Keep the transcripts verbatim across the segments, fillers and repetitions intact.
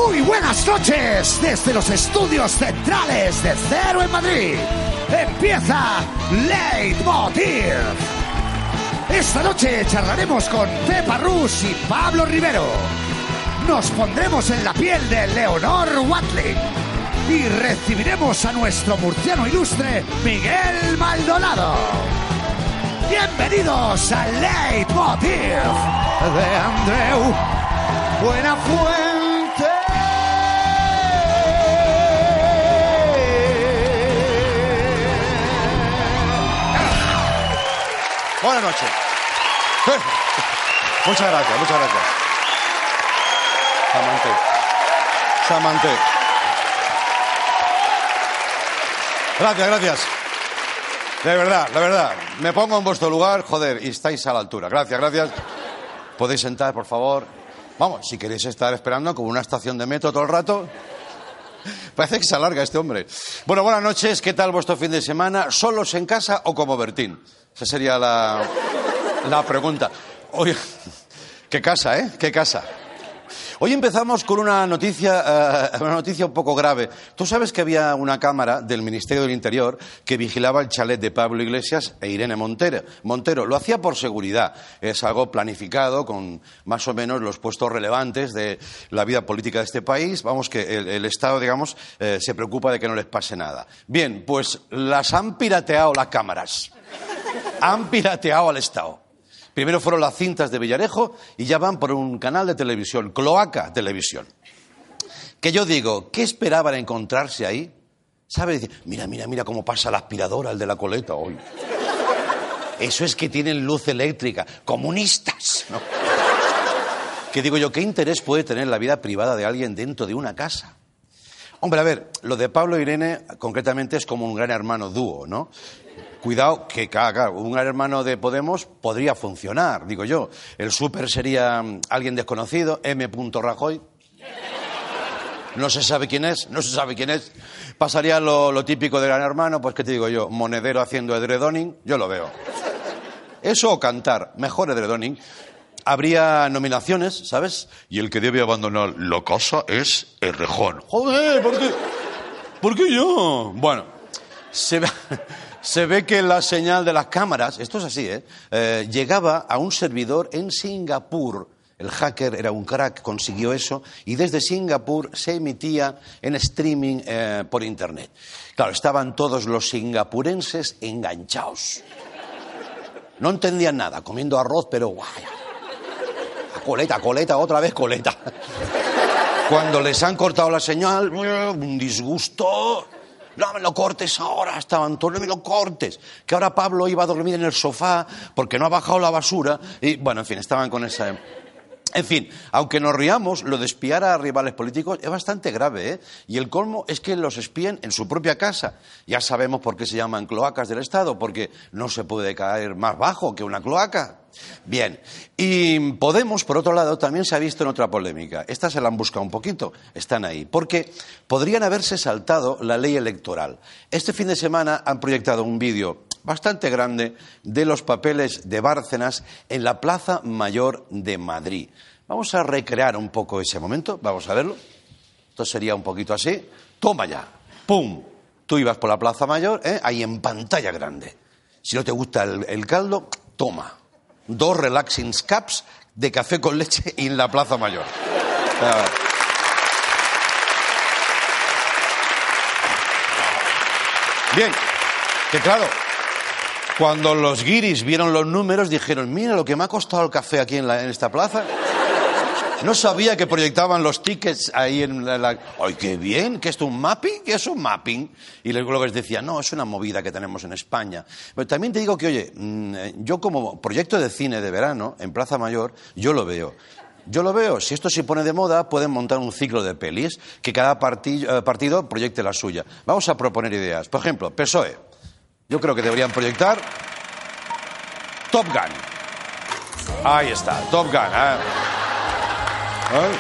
Muy buenas noches desde los estudios centrales de Cero en Madrid. Empieza Leitmotiv. Esta noche charlaremos con Pepa Rus y Pablo Rivero. Nos pondremos en la piel de Leonor Watling y recibiremos a nuestro murciano ilustre Miguel Maldonado. Bienvenidos a Leitmotiv de Andreu Buenafuente. Buenas noches. Muchas gracias, muchas gracias. Samante. Samante. Gracias, gracias. De verdad, de verdad. Me pongo en vuestro lugar, joder, y estáis a la altura. Gracias, gracias. Podéis sentar, por favor. Vamos, si queréis estar esperando como una estación de metro todo el rato. Parece que se alarga este hombre. Bueno, buenas noches. ¿Qué tal vuestro fin de semana? ¿Solos en casa o como Bertín? Esa sería la, la pregunta. Oye, qué casa, ¿eh? Qué casa. Hoy empezamos con una noticia, uh, una noticia un poco grave. Tú sabes que había una cámara del Ministerio del Interior que vigilaba el chalet de Pablo Iglesias e Irene Montero. Montero lo hacía por seguridad. Es algo planificado con más o menos los puestos relevantes de la vida política de este país. Vamos, que el, el Estado, digamos, eh, se preocupa de que no les pase nada. Bien, pues las han pirateado las cámaras. Han pirateado al Estado. Primero fueron las cintas de Villarejo y ya van por un canal de televisión, Cloaca Televisión. Que yo digo, ¿qué esperaban encontrarse ahí? ¿Sabes? Mira, mira, mira cómo pasa la aspiradora, el de la coleta hoy. Eso es que tienen luz eléctrica. ¡Comunistas! ¿No? Que digo yo, ¿qué interés puede tener la vida privada de alguien dentro de una casa? Hombre, a ver, lo de Pablo e Irene concretamente es como un gran hermano dúo, ¿no? Cuidado, que claro, un gran hermano de Podemos podría funcionar, digo yo. El súper sería alguien desconocido, M. Rajoy. No se sabe quién es, no se sabe quién es. Pasaría lo, lo típico de gran hermano, pues ¿qué te digo yo? Monedero haciendo edredoning, yo lo veo. Eso o cantar, mejor edredoning. Habría nominaciones, ¿sabes? Y el que debe abandonar la casa es Errejón. Joder, ¿por qué? ¿Por qué yo? Bueno, se ve... Se ve que la señal de las cámaras, esto es así, ¿eh? Eh, llegaba a un servidor en Singapur. El hacker era un crack, consiguió eso, y desde Singapur se emitía en streaming eh, por Internet. Claro, estaban todos los singapurenses enganchados. No entendían nada, comiendo arroz, pero guay. Coleta, coleta, otra vez coleta. Cuando les han cortado la señal, un disgusto... No me lo cortes ahora, estaban todos, no me lo cortes. Que ahora Pablo iba a dormir en el sofá porque no ha bajado la basura. Y bueno, en fin, estaban con esa... En fin, aunque nos riamos, lo de espiar a rivales políticos es bastante grave, ¿eh? Y el colmo es que los espíen en su propia casa. Ya sabemos por qué se llaman cloacas del Estado, porque no se puede caer más bajo que una cloaca. Bien, y Podemos, por otro lado, también se ha visto en otra polémica. Esta se la han buscado un poquito, están ahí. Porque podrían haberse saltado la ley electoral. Este fin de semana han proyectado un vídeo bastante grande de los papeles de Bárcenas en la Plaza Mayor de Madrid. Vamos a recrear un poco ese momento, vamos a verlo. Esto sería un poquito así. Toma ya, pum. Tú ibas por la Plaza Mayor, ¿eh? Ahí en pantalla grande. Si no te gusta el, el caldo, toma. Dos relaxing cups de café con leche en la Plaza Mayor. Bien, que claro, cuando los guiris vieron los números dijeron, mira lo que me ha costado el café aquí en, la, en esta plaza. No sabía que proyectaban los tickets ahí en la... la... ¡Ay, qué bien! ¿Qué es esto, un mapping? ¿Qué es un mapping? Y luego les decía, no, es una movida que tenemos en España. Pero también te digo que, oye, yo como proyecto de cine de verano en Plaza Mayor, yo lo veo. Yo lo veo. Si esto se pone de moda, pueden montar un ciclo de pelis que cada partido, partido proyecte la suya. Vamos a proponer ideas. Por ejemplo, P S O E. Yo creo que deberían proyectar Top Gun. Ahí está, Top Gun. ¿eh? ¿Eh?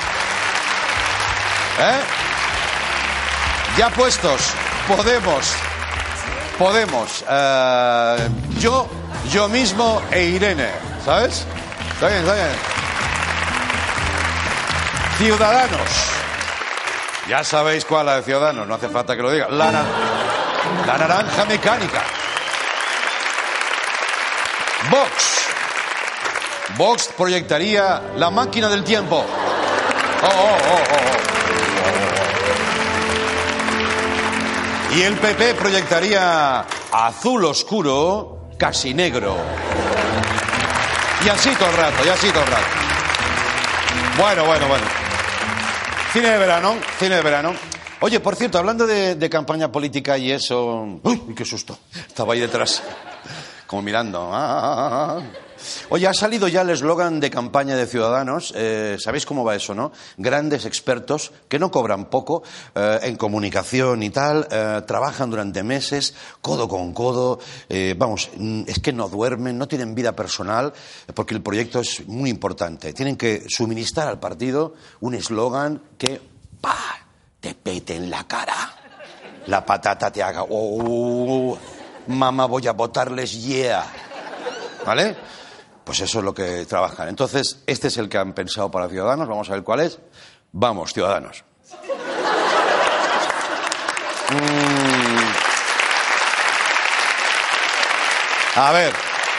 ¿Eh? Ya puestos, Podemos, Podemos, eh, yo, yo mismo e Irene, ¿sabes? Está bien, está bien. Ciudadanos, Ya sabéis cuál, la de Ciudadanos, no hace falta que lo diga. La, na la naranja mecánica. Vox. Vox proyectaría la máquina del tiempo. Oh, oh, oh, oh, oh. Y el P P proyectaría azul oscuro, casi negro. Y así todo el rato, y así todo el rato. Bueno, bueno, bueno. Cine de verano, cine de verano. Oye, por cierto, hablando de, de campaña política y eso... ¡Uy, qué susto! Estaba ahí detrás, como mirando. Ah. Oye, ha salido ya el eslogan de campaña de Ciudadanos. Eh, ¿Sabéis cómo va eso, no? Grandes expertos que no cobran poco eh, en comunicación y tal, eh, trabajan durante meses, codo con codo. Eh, vamos, es que no duermen, no tienen vida personal, porque el proyecto es muy importante. Tienen que suministrar al partido un eslogan que ¡pah!, te pete en la cara. La patata te haga ¡oh! Mamá, voy a botarles yeah. ¿Vale? Pues eso es lo que trabajan. Entonces, este es el que han pensado para Ciudadanos. Vamos a ver cuál es. Vamos, Ciudadanos. Mm. A ver.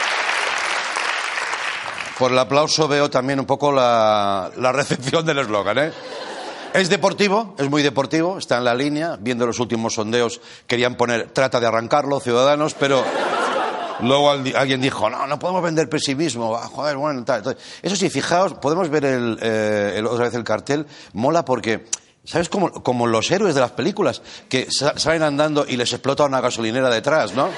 Por el aplauso veo también un poco la, la recepción del eslogan, ¿eh? Es deportivo, es muy deportivo, está en la línea. Viendo los últimos sondeos, querían poner trata de arrancarlo, Ciudadanos, pero... Luego alguien dijo, no, no podemos vender pesimismo. Ah, joder, bueno, tal. Entonces, eso sí, fijaos, podemos ver el, eh, el, otra vez el cartel. Mola porque, ¿sabes? Como, como los héroes de las películas, que sa salen andando y les explota una gasolinera detrás, ¿no?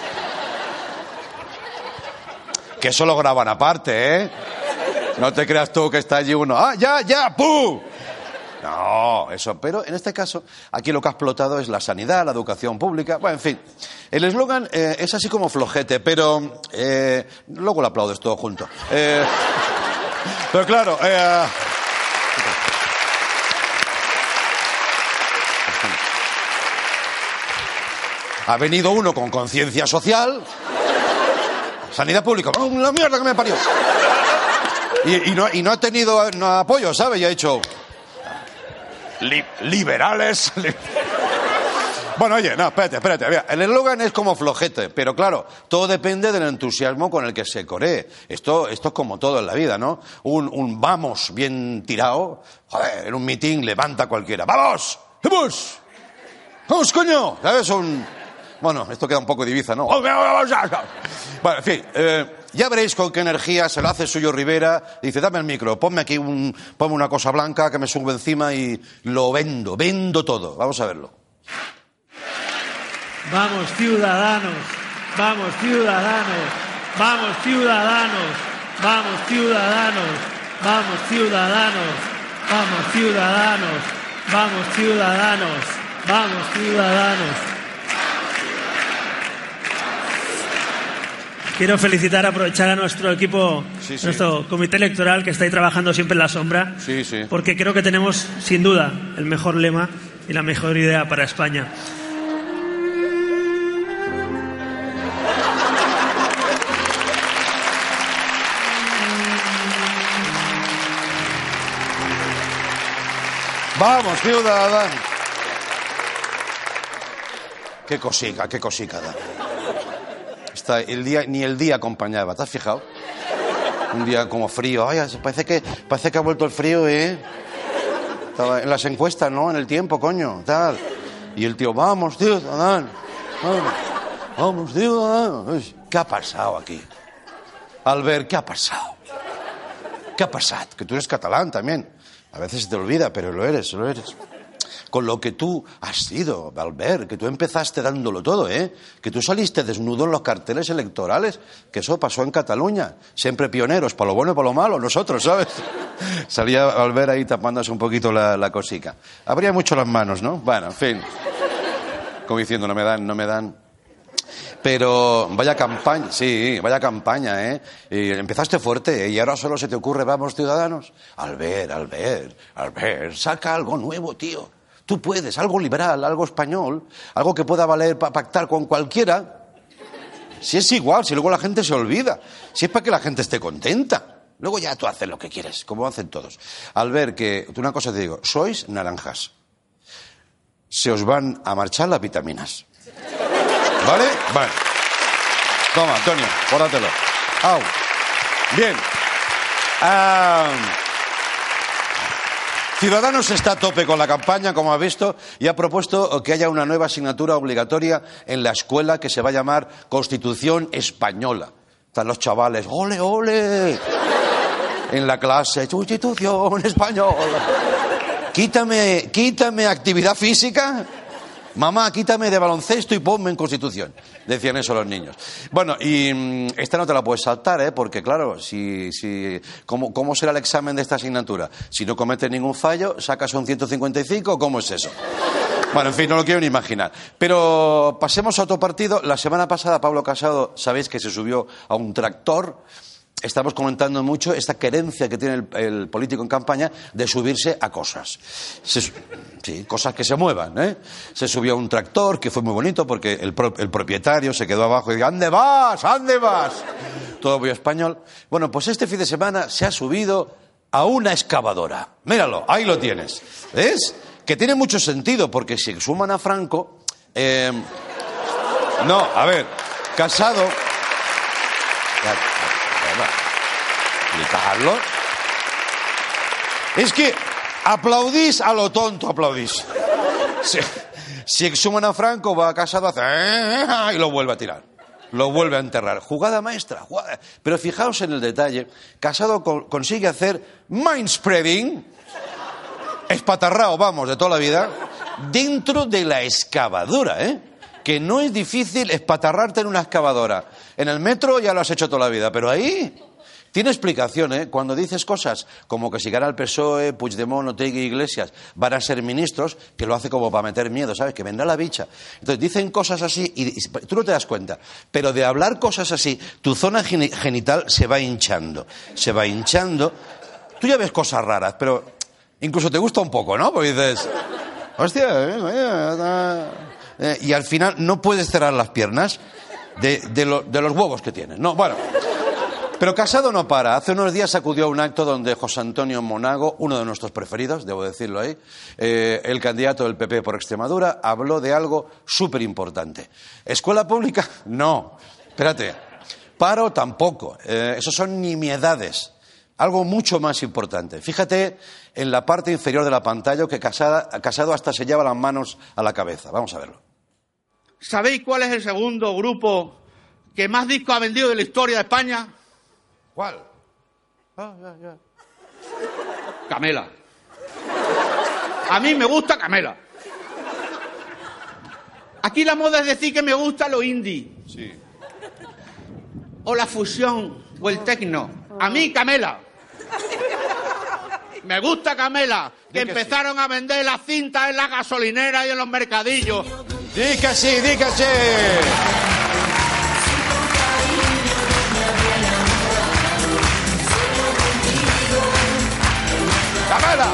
Que eso lo graban aparte, ¿eh? No te creas tú que está allí uno. ¡Ah, ya, ya! ¡Pum! No, eso. Pero en este caso, aquí lo que ha explotado es la sanidad, la educación pública. Bueno, en fin. El eslogan eh, es así como flojete, pero eh, luego lo aplaudes todo junto. Eh, pero claro... Eh, ha venido uno con conciencia social. Sanidad pública. ¡Oh, la mierda que me parió! Y, y, no, y no ha tenido no, apoyo, ¿sabes? Y ha dicho... Li liberales. Li bueno, oye, no, espérate, espérate. Mira, el eslogan es como flojete, pero claro, todo depende del entusiasmo con el que se coree. Esto, esto es como todo en la vida, ¿no? Un, un vamos bien tirado, joder, en un mitin levanta cualquiera. ¡Vamos! ¡Vamos! ¡Vamos, coño! ¿Sabes? Un... Bueno, esto queda un poco de Ibiza, ¿no? Bueno, en fin, eh, ya veréis con qué energía se lo hace suyo Rivera. Dice, dame el micro, ponme aquí un, ponme una cosa blanca que me subo encima y lo vendo, vendo todo. Vamos a verlo. Vamos, Ciudadanos, vamos, Ciudadanos, vamos, Ciudadanos, vamos, Ciudadanos, vamos, Ciudadanos, vamos, Ciudadanos, vamos, Ciudadanos, vamos, Ciudadanos. Quiero felicitar, aprovechar a nuestro equipo, sí, sí. nuestro comité electoral que está ahí trabajando siempre en la sombra, sí, sí. porque creo que tenemos, sin duda, el mejor lema y la mejor idea para España. Vamos, Ciudadanos. Qué cosica, qué cosica da. Está el día, ni el día acompañaba, ¿te has fijado? Un día como frío. Ay, parece que, parece que ha vuelto el frío, ¿eh? Estaba en las encuestas, ¿no? En el tiempo, coño, tal. Y el tío, vamos, Ciudadanos. Vamos, vamos, Ciudadanos. ¿Qué ha pasado aquí? Albert, ¿qué ha pasado? ¿Qué ha pasado? Que tú eres catalán también. A veces se te olvida, pero lo eres, lo eres. Con lo que tú has sido, Albert, que tú empezaste dándolo todo, ¿eh? Que tú saliste desnudo en los carteles electorales, que eso pasó en Cataluña. Siempre pioneros, para lo bueno y para lo malo, nosotros, ¿sabes? Salía Albert ahí tapándose un poquito la, la cosica. Abría mucho las manos, ¿no? Bueno, en fin. Como diciendo, no me dan, no me dan. Pero vaya campaña, sí, vaya campaña, ¿eh? Y empezaste fuerte, ¿eh? Y ahora solo se te ocurre, vamos, Ciudadanos. Albert, Albert, Albert, saca algo nuevo, tío. Tú puedes, algo liberal, algo español, algo que pueda valer para pactar con cualquiera. Si es igual, si luego la gente se olvida. Si es para que la gente esté contenta. Luego ya tú haces lo que quieres, como hacen todos. Albert, que una cosa te digo, sois naranjas. se os van a marchar las vitaminas. ¿Vale? Vale. Toma, Antonio, pórtatelo. Au. Bien. Ah... Ciudadanos está a tope con la campaña, como ha visto, y ha propuesto que haya una nueva asignatura obligatoria en la escuela que se va a llamar Constitución Española. Están los chavales, ¡ole, ole! En la clase, Constitución Española. Quítame, quítame actividad física. Mamá, quítame de baloncesto y ponme en Constitución. Decían eso los niños. Bueno, y mmm, esta no te la puedes saltar, ¿eh? Porque, claro, si, si, ¿cómo, ¿cómo será el examen de esta asignatura? Si no cometes ningún fallo, ¿sacas un ciento cincuenta y cinco? ¿Cómo es eso? Bueno, en fin, no lo quiero ni imaginar. Pero pasemos a otro partido. La semana pasada, Pablo Casado, sabéis que se subió a un tractor. Estamos comentando mucho esta querencia que tiene el, el político en campaña de subirse a cosas. Se, sí, cosas que se muevan, ¿eh? Se subió a un tractor, que fue muy bonito, porque el, pro, el propietario se quedó abajo y dijo, ¿dónde vas? ¿Dónde vas? Todo muy español. Bueno, pues este fin de semana se ha subido a una excavadora. Míralo, ahí lo tienes. ¿Ves? Que tiene mucho sentido, porque si suman a Franco... Eh, no, a ver, Casado... explicarlo. Es que aplaudís a lo tonto, aplaudís. Si, si exhuman a Franco, va a Casado, hace y lo vuelve a tirar. Lo vuelve a enterrar. Jugada maestra. Jugada. Pero fijaos en el detalle. Casado co- consigue hacer mindspreading, espatarrao, vamos, de toda la vida, dentro de la excavadora, ¿eh? Que no es difícil espatarrarte en una excavadora. En el metro ya lo has hecho toda la vida, pero ahí... Tiene explicación, ¿eh? Cuando dices cosas como que si gana el P S O E, Puigdemont, Otegi y Iglesias van a ser ministros, que lo hace como para meter miedo, ¿sabes? Que vendrá la bicha. Entonces dicen cosas así y, y tú no te das cuenta. Pero de hablar cosas así, tu zona genital se va hinchando. Se va hinchando. Tú ya ves cosas raras, pero incluso te gusta un poco, ¿no? Porque dices, hostia, eh, eh, eh, y al final no puedes cerrar las piernas de, de, lo, de los huevos que tienes. No, bueno... Pero Casado no para. Hace unos días acudió a un acto donde José Antonio Monago, uno de nuestros preferidos, debo decirlo ahí, eh, el candidato del P P por Extremadura, habló de algo súper importante. ¿Escuela pública? No. Espérate. Paro tampoco. Eh, esos son nimiedades. Algo mucho más importante. Fíjate en la parte inferior de la pantalla que Casada, Casado hasta se lleva las manos a la cabeza. Vamos a verlo. ¿Sabéis cuál es el segundo grupo que más discos ha vendido de la historia de España? ¿Cuál? Ah, ya, ya. Camela. A mí me gusta Camela. Aquí la moda es decir que me gusta lo indie. Sí. O la fusión, o el techno. A mí Camela. Me gusta Camela. Que Di que empezaron sí. a vender las cintas en la gasolinera y en los mercadillos. Di que sí, di que sí. ¡Camela!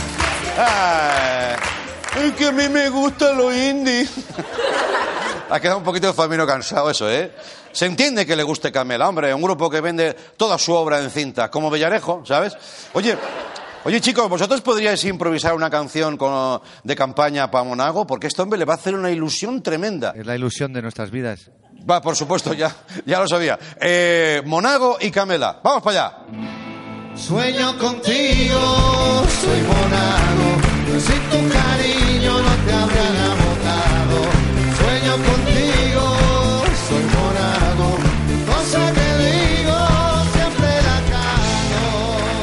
Ay, es que a mí me gusta lo indie. Ha quedado un poquito de Famino cansado eso, ¿eh? Se entiende que le guste Camela, hombre, un grupo que vende toda su obra en cinta, como Villarejo, ¿sabes? Oye, oye chicos, ¿vosotros podríais improvisar una canción con, de campaña para Monago? Porque este hombre le va a hacer una ilusión tremenda. Es la ilusión de nuestras vidas. Va, por supuesto, ya, ya lo sabía. Eh, Monago y Camela, vamos para allá. Sueño contigo, soy Monago, sin tu cariño no te habría agotado. Sueño contigo, soy Monago, cosa que digo siempre la cago.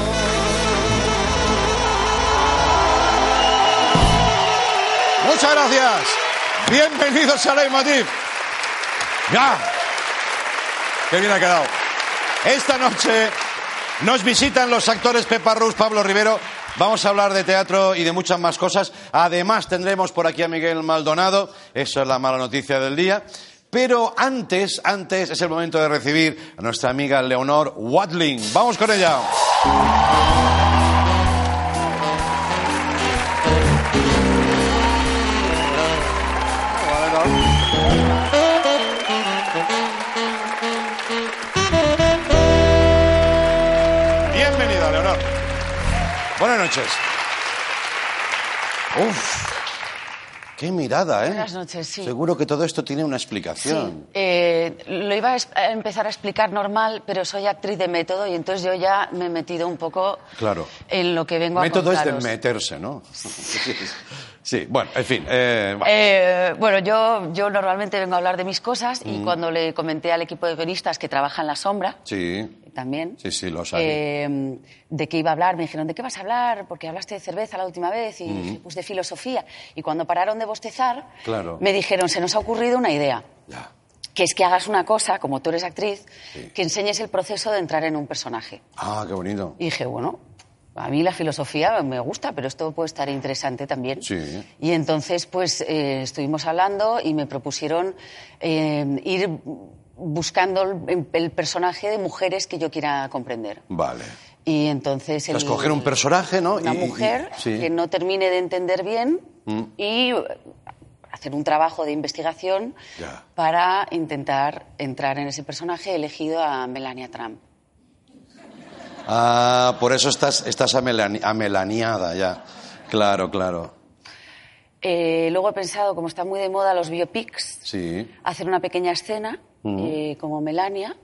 Muchas gracias. Bienvenidos a Leitmotiv. Ya. Qué bien ha quedado. Esta noche nos visitan los actores Pepa Rus, Pablo Rivero. Vamos a hablar de teatro y de muchas más cosas. Además tendremos por aquí a Miguel Maldonado. Eso es la mala noticia del día. Pero antes, antes es el momento de recibir a nuestra amiga Leonor Watling. Vamos con ella. Bienvenida, Leonor. Buenas noches. Uf. Qué mirada, ¿eh? Buenas noches, sí. Seguro que todo esto tiene una explicación. Sí, eh, lo iba a, a empezar a explicar normal, pero soy actriz de método y entonces yo ya me he metido un poco Claro. en lo que vengo Método a es contaros. de meterse, ¿no? Sí, bueno, en fin. Eh, va. Eh, bueno, yo, yo normalmente vengo a hablar de mis cosas y Mm. cuando le comenté al equipo de guionistas que trabaja en la sombra, Sí, también, sí, sí, lo sabe. eh, de qué iba a hablar, me dijeron, ¿de qué vas a hablar? Porque hablaste de cerveza la última vez y Mm. pues de filosofía. Y cuando pararon de bostezar, Claro. me dijeron, se nos ha ocurrido una idea. Ya. Que es que hagas una cosa, como tú eres actriz, Sí. que enseñes el proceso de entrar en un personaje. Ah, qué bonito. Y dije, bueno, a mí la filosofía me gusta, pero esto puede estar interesante también. Sí. Y entonces, pues, eh, estuvimos hablando y me propusieron eh, ir buscando el, el personaje de mujeres que yo quiera comprender. Vale. Y entonces... O sea, el- escoger un personaje, ¿no? Una Y- y- mujer sí. que no termine de entender bien Mm. y hacer un trabajo de investigación Ya. para intentar entrar en ese personaje. He elegido a Melania Trump. Ah, por eso estás, estás amelani- amelaniada ya. Claro, claro. Eh, luego he pensado, como están muy de moda los biopics, Sí. hacer una pequeña escena Mm. eh, como Melania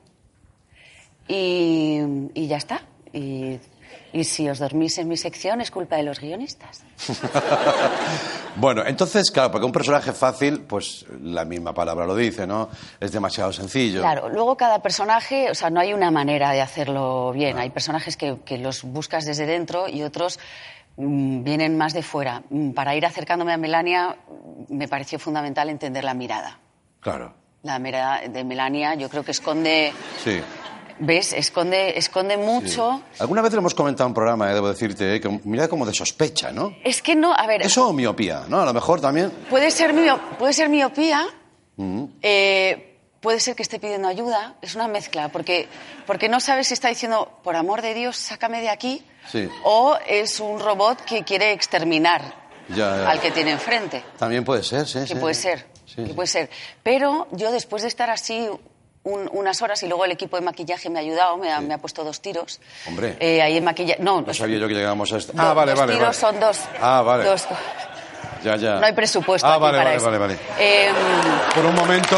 y, y ya está. Y, y si os dormís en mi sección es culpa de los guionistas. Bueno, entonces, claro, porque un personaje fácil, pues la misma palabra lo dice, ¿no? Es demasiado sencillo. Claro, luego cada personaje, o sea, no hay una manera de hacerlo bien. Hay personajes que, que los buscas desde dentro y otros mm, vienen más de fuera. Mm, Para ir acercándome a Melania mm, me pareció fundamental entender la mirada. Claro. La mirada de Melania yo creo que esconde, Sí. ¿ves? Esconde, esconde mucho. Sí. Alguna vez lo hemos comentado en un programa, eh, debo decirte, eh, que mira como de sospecha, ¿no? Es que no, a ver, Eso o miopía, ¿no? A lo mejor también. puede ser, mio- puede ser miopía, Mm. eh, puede ser que esté pidiendo ayuda, es una mezcla, porque, porque no sabes si está diciendo, por amor de Dios, sácame de aquí, Sí. o es un robot que quiere exterminar Ya, ya. al que tiene enfrente, También puede ser, sí. que sí. puede ser, Sí. que puede ser. Pero yo después de estar así un- unas horas y luego el equipo de maquillaje me ha ayudado, me ha, me ha puesto dos tiros. Hombre. Eh, ahí en maquillaje, no, No sabía yo que llegábamos a esto. do- Ah, vale, dos vale. tiros vale. son dos. Ah, vale. dos- Ya, ya. no hay presupuesto Ah, aquí vale, para vale, eso. vale, vale. Em, Por un momento.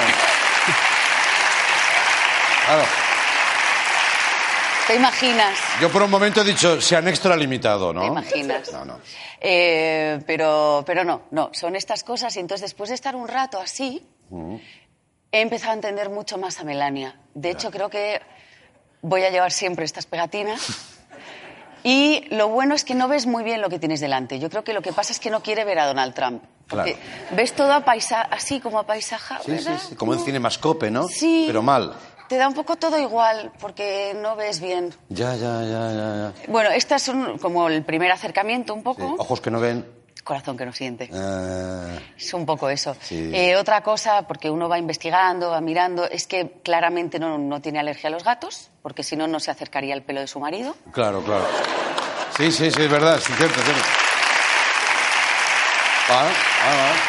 Claro, ¿Te imaginas? yo por un momento he dicho, se han extralimitado, ¿no? ¿Te imaginas? No, no. Eh, pero, pero no, no, son estas cosas y entonces después de estar un rato así, Mm. he empezado a entender mucho más a Melania. De hecho, creo que voy a llevar siempre estas pegatinas. Y lo bueno es que no ves muy bien lo que tienes delante. Yo creo que lo que pasa es que no quiere ver a Donald Trump. Porque Claro. ves todo apaisa así como apaisajado, Sí, sí, ¿verdad? sí. Como en cinemascope, ¿no? Sí. Pero mal. Te da un poco todo igual porque no ves bien. Ya, ya, ya, ya. ya. Bueno, este es un- como el primer acercamiento un Sí. poco. Ojos que no ven. Corazón que no siente. Eh, Es un poco eso. Sí. Eh, otra cosa, porque uno va investigando, va mirando, es que claramente no, no tiene alergia a los gatos, porque si no, no se acercaría al pelo de su marido. claro, claro. Sí, sí, sí, es verdad. Sí, cierto, cierto. Vale, vale, vale.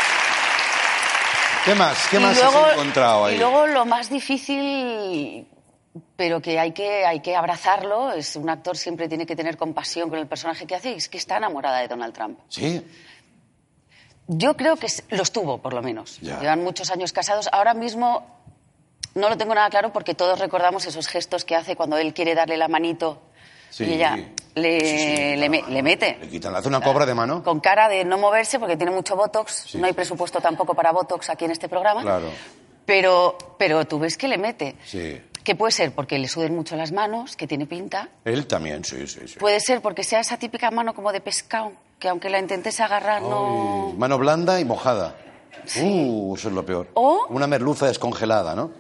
¿Qué más? ¿Qué Y más luego- has encontrado ahí? Y luego lo más difícil, pero que hay, que hay que abrazarlo, es un actor siempre tiene que tener compasión con el personaje que hace, y es que está enamorada de Donald Trump. Sí. Yo creo que s- los tuvo, por lo menos. Ya. Llevan muchos años casados. Ahora mismo no lo tengo nada claro porque todos recordamos esos gestos que hace cuando él quiere darle la manito Sí. y ella le, Sí, sí, le, claro. me- le mete. Le quitan, le hace una cobra de mano. Con cara de no moverse porque tiene mucho botox. Sí. No hay presupuesto tampoco para botox aquí en este programa. Claro. Pero, pero tú ves que le mete. Sí. Que puede ser porque le suden mucho las manos, que tiene pinta. Él también, sí, sí, sí. Puede ser porque sea esa típica mano como de pescado, que aunque la intentes agarrar no... Ay, mano blanda y mojada. Uh, eso es lo peor. O- Una merluza descongelada, ¿no?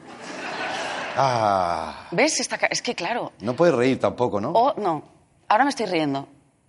Ah, ¿Ves? Esta ca- es que claro. no puedes reír tampoco, ¿no? O no. Ahora me estoy riendo.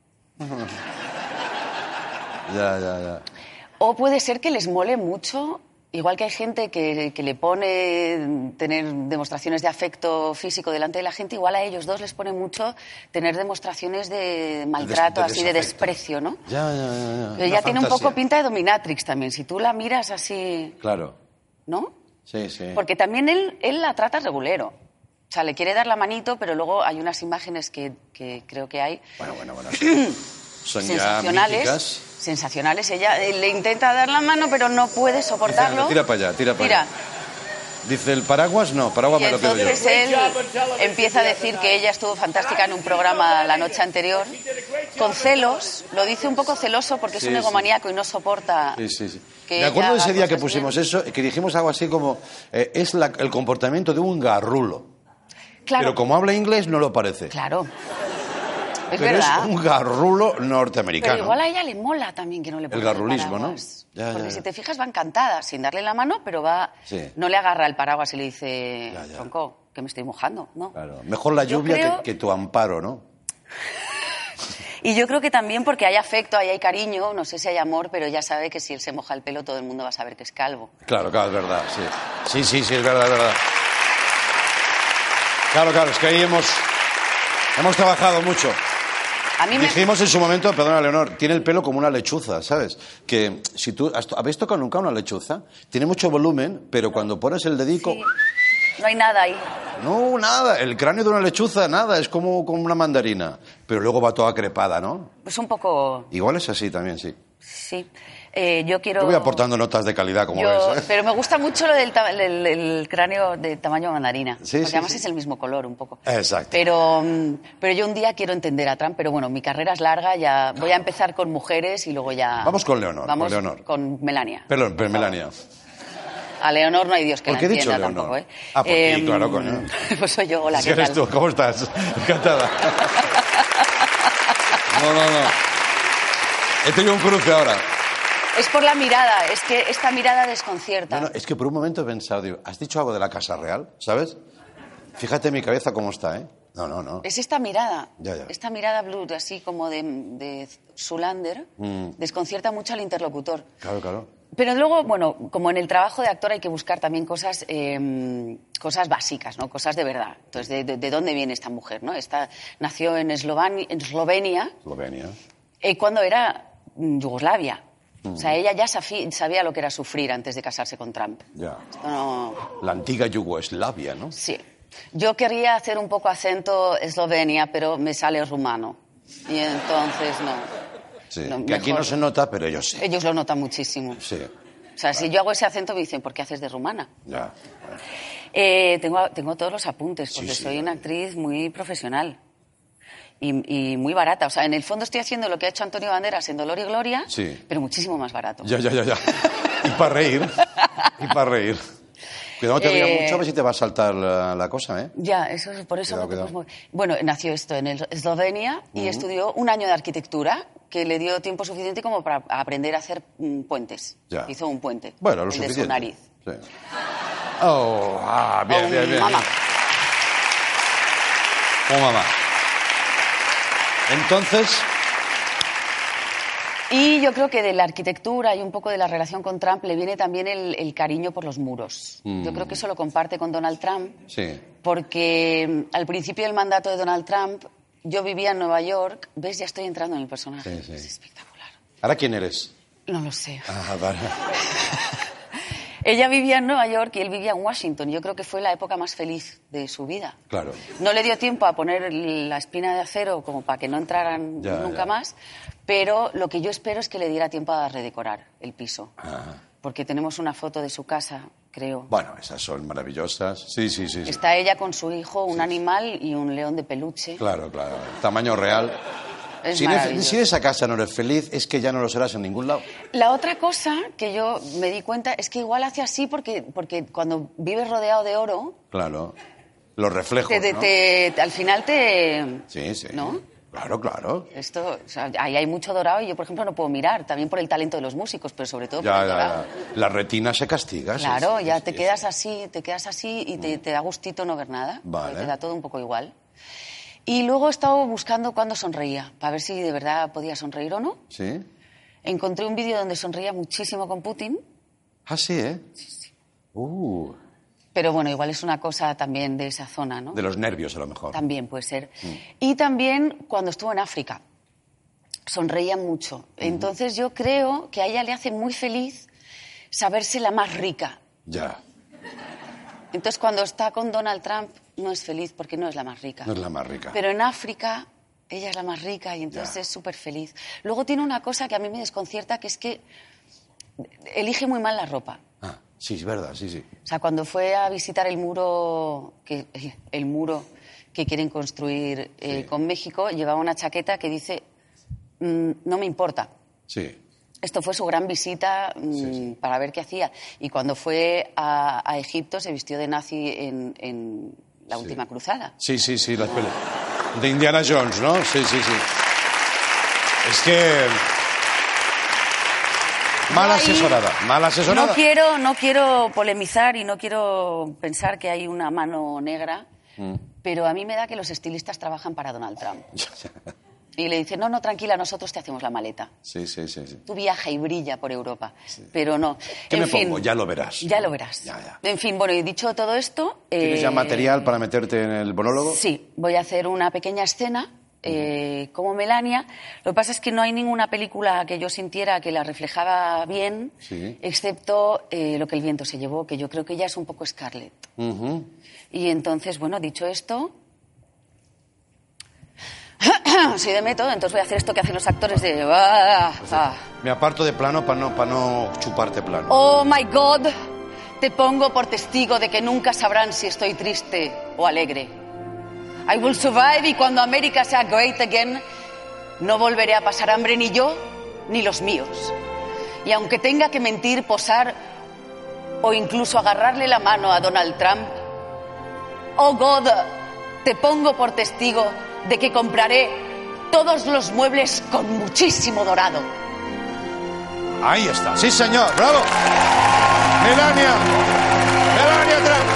Ya, ya, ya. O puede ser que les mole mucho, igual que hay gente que, que le pone tener demostraciones de afecto físico delante de la gente, igual a ellos dos les pone mucho tener demostraciones de maltrato, de así de desafecto. desprecio, ¿no? Ya, ya, ya. ya. Pero Una ella tiene un fantasía. poco pinta de dominatrix también. Si tú la miras así, Claro. ¿no? Sí, sí. Porque también él, él la trata regulero. O sea, le quiere dar la manito, pero luego hay unas imágenes que, que creo que hay Bueno, bueno, bueno. Son, son ya sensacionales. míticas. sensacionales. Ella eh, le intenta dar la mano, pero no puede soportarlo. Tira para allá, tira para Tira. allá. Dice el paraguas, no, paraguas Y me lo quedo yo. entonces él empieza a decir que ella estuvo fantástica en un programa la noche anterior, con celos, lo dice un poco celoso porque Sí, es un sí. egomaníaco y no soporta. Sí, sí, sí. que Me acuerdo de ella ese haga día que cosas pusimos bien. eso, que dijimos algo así como, eh, es la- el comportamiento de un garrulo. Claro, Pero como habla inglés no lo parece. claro. Es Pero verdad. es un garrulo norteamericano. Pero igual a ella le mola también que no le ponga garrulismo, paraguas. ¿no? Ya, ya, Porque ya. si te fijas va encantada, sin darle la mano, pero va... Sí. No le agarra el paraguas y le dice, Ya, ya. tronco, que me estoy mojando, ¿no? Claro. Mejor la Yo lluvia creo- que, que tu amparo, ¿no? Y yo creo que también porque hay afecto, ahí hay cariño, no sé si hay amor, pero ella sabe que si él se moja el pelo todo el mundo va a saber que es calvo. Claro, claro, es verdad, sí. Sí, sí, sí, es verdad, es verdad. Claro, claro, es que ahí hemos, hemos trabajado mucho. A mí me... Dijimos en su momento, perdona Leonor, tiene el pelo como una lechuza, ¿sabes? Que si tú, has- ¿habéis tocado nunca una lechuza? Tiene mucho volumen, pero cuando pones el dedico, Sí. No hay nada ahí. no, nada, el cráneo de una lechuza, nada, es como, como una mandarina. Pero luego va toda crepada, ¿no? Pues un poco... Igual es así también, sí. Sí. Eh, yo quiero... Yo voy aportando notas de calidad, como Yo- ves, ¿eh? Pero me gusta mucho lo del ta- el, el cráneo de tamaño mandarina. Sí, porque sí, además sí. es el mismo color un poco. Exacto. Pero, mm, pero yo un día quiero entender a Trump, pero bueno, mi carrera es larga, ya voy a empezar con mujeres y luego ya... Vamos con Leonor, Vamos con Leonor. con Melania. Perdón, pero Melania. A Leonor no hay Dios que ¿Por la qué he dicho entienda Leonor? tampoco, ¿eh? Ah, por ti, Em, claro, coño. Pues soy yo, hola, Si ¿qué eres tal? tú, ¿cómo estás? Encantada. No, no, no. He tenido un cruce ahora. Es por la mirada, es que esta mirada desconcierta. No, no, es que por un momento he pensado, digo, ¿has dicho algo de la Casa Real? ¿Sabes? Fíjate mi cabeza cómo está, ¿eh? No, no, no. Es esta mirada, Ya, ya. esta mirada blue, así como de, de Zoolander, Mm. desconcierta mucho al interlocutor. Claro, claro. Pero luego, bueno, como en el trabajo de actor hay que buscar también cosas, eh, cosas básicas, ¿no? Cosas de verdad. Entonces, ¿de, de, de dónde viene esta mujer, no? Esta nació en, Eslovani- en Eslovenia, Eslovenia. eh, cuando era mm, Yugoslavia. O sea, ella ya safi- sabía lo que era sufrir antes de casarse con Trump. Ya. Esto no... La antigua Yugoslavia, ¿no? Sí. Yo quería hacer un poco acento Eslovenia, pero me sale rumano. Y entonces no. Sí. No, que aquí mejor. no se nota, pero yo sé. Ellos lo notan muchísimo. Sí. O sea, si yo hago ese acento me dicen, ¿por qué haces de rumana? Ya. Eh, tengo, tengo todos los apuntes, porque Sí, sí, soy ya. una actriz muy profesional y, y muy barata. O sea, en el fondo estoy haciendo lo que ha hecho Antonio Banderas en Dolor y Gloria, Sí. pero muchísimo más barato. Ya, ya, ya, ya. Y para reír. Y para reír. Cuidado, no te rías Eh, mucho, a ver si te va a saltar la, la cosa, ¿eh? Ya, eso es por eso Cuidado, no te puedes cuidado. mover. Bueno, nació esto en el- Eslovenia y estudió un año de arquitectura que le dio tiempo suficiente como para aprender a hacer mm, puentes. Ya. Hizo un puente. Bueno, lo el de suficiente. su nariz. Sí. Oh, ah, bien, Oh, bien, bien. mamá. Oh, mamá. Entonces, Y yo creo que de la arquitectura y un poco de la relación con Trump le viene también el, el cariño por los muros. Mm. Yo creo que eso lo comparte con Donald Trump, sí. porque mm, al principio del mandato de Donald Trump yo vivía en Nueva York. ¿Ves? Ya estoy entrando en el personaje. Sí, sí. Es espectacular. ¿Ahora quién eres? No lo sé. Ah, vale. Ella vivía en Nueva York y él vivía en Washington. Yo creo que fue la época más feliz de su vida. Claro. No le dio tiempo a poner la espina de acero como para que no entraran Ya, nunca ya. más, pero lo que yo espero es que le diera tiempo a redecorar el piso. Ah. Porque tenemos una foto de su casa, creo. Bueno, esas son maravillosas. Sí, sí, sí. sí. Está ella con su hijo, un animal y un león de peluche. Claro, claro. Tamaño real. Es Si, eres- maravilloso. si en esa casa no eres feliz, es que ya no lo serás en ningún lado. La otra cosa que yo me di cuenta es que igual hace así porque, porque cuando vives rodeado de oro, Claro. Los reflejos, te- te- ¿no? te- al final te... Sí, sí. ¿No? Claro, claro. Esto, o sea, ahí hay mucho dorado y yo, por ejemplo, no puedo mirar, también por el talento de los músicos, pero sobre todo por Ya, el ya, dorado. ya. La retina se castiga. sí, Claro, sí, ya sí, te sí. quedas así, te quedas así y te, te da gustito no ver nada. Vale. porque Te da todo un poco igual. Y luego he estado buscando cuándo sonreía, para ver si de verdad podía sonreír o no. ¿Sí? Encontré un vídeo donde sonreía muchísimo con Putin, Ah, sí, ¿eh? Uh, pero bueno, igual es una cosa también de esa zona, ¿no? de los nervios, a lo mejor. También puede ser. Y también cuando estuvo en África, sonreía mucho. Entonces yo creo que a ella le hace muy feliz saberse la más rica. Ya. Entonces cuando está con Donald Trump no es feliz porque no es la más rica. No es la más rica. Pero en África ella es la más rica y entonces Ya. es súper feliz. Luego tiene una cosa que a mí me desconcierta, que es que elige muy mal la ropa. Ah, sí, es verdad, sí, sí. O sea, cuando fue a visitar el muro que, el muro que quieren construir eh, Sí. con México, llevaba una chaqueta que dice, mm, no me importa. Sí. Esto fue su gran visita mm, Sí, sí. para ver qué hacía. Y cuando fue a, a Egipto se vistió de nazi en, en la Sí. última cruzada. Sí, sí, sí, las pelis. De Indiana Jones, ¿no? Sí, sí, sí. Es que... Mal Ahí asesorada, mal asesorada. No quiero, no quiero polemizar y no quiero pensar que hay una mano negra, Mm. pero a mí me da que los estilistas trabajan para Donald Trump. Y le dicen, no, no, tranquila, nosotros te hacemos la maleta. Sí, sí, sí, sí. Tú viaja y brilla por Europa, pero no. ¿Qué En me fin, pongo? Ya lo verás. Ya lo verás. Ya, ya. En fin, bueno, y dicho todo esto... ¿Tienes eh, ya material para meterte en el monólogo? Sí, voy a hacer una pequeña escena eh, como Melania. Lo que pasa es que no hay ninguna película que yo sintiera que la reflejaba bien, Sí. excepto eh, Lo que el viento se llevó, que yo creo que ella es un poco Scarlett. Ujú. Y entonces, bueno, dicho esto... Soy de método, entonces voy a hacer esto que hacen los actores de... ah, ah. Me aparto de plano para no, para no chuparte plano. Oh, my God, te pongo por testigo de que nunca sabrán si estoy triste o alegre. I will survive y cuando América sea great again, no volveré a pasar hambre ni yo ni los míos. Y aunque tenga que mentir, posar o incluso agarrarle la mano a Donald Trump, oh God, te pongo por testigo de que compraré todos los muebles con muchísimo dorado. Ahí está. Sí, señor. Bravo. Melania. Melania Trump.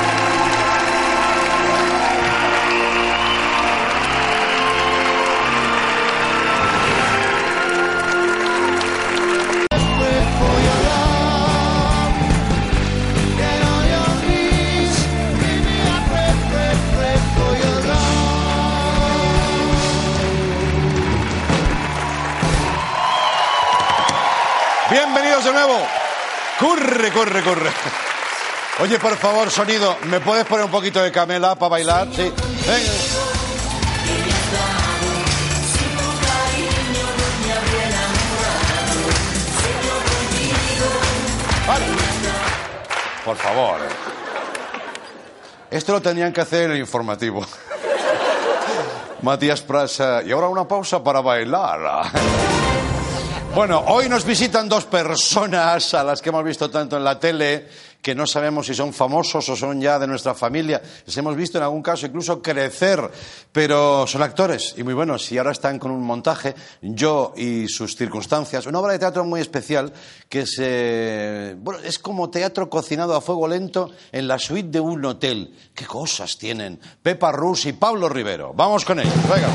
Bienvenidos de nuevo. Corre, corre, corre. Oye, por favor, sonido, ¿me puedes poner un poquito de Camela para bailar? Sí. Venga. Vale. Por favor. Esto lo tenían que hacer en el informativo. Matías Prasa. Y ahora una pausa para bailar. Bueno, hoy nos visitan dos personas a las que hemos visto tanto en la tele que no sabemos si son famosos o son ya de nuestra familia. Les hemos visto en algún caso incluso crecer, pero son actores y muy buenos y ahora están con un montaje, Yo y sus circunstancias, una obra de teatro muy especial que es, eh, bueno, es como teatro cocinado a fuego lento en la suite de un hotel. ¿Qué cosas tienen? Pepa Rus y Pablo Rivero. Vamos con ellos, venga.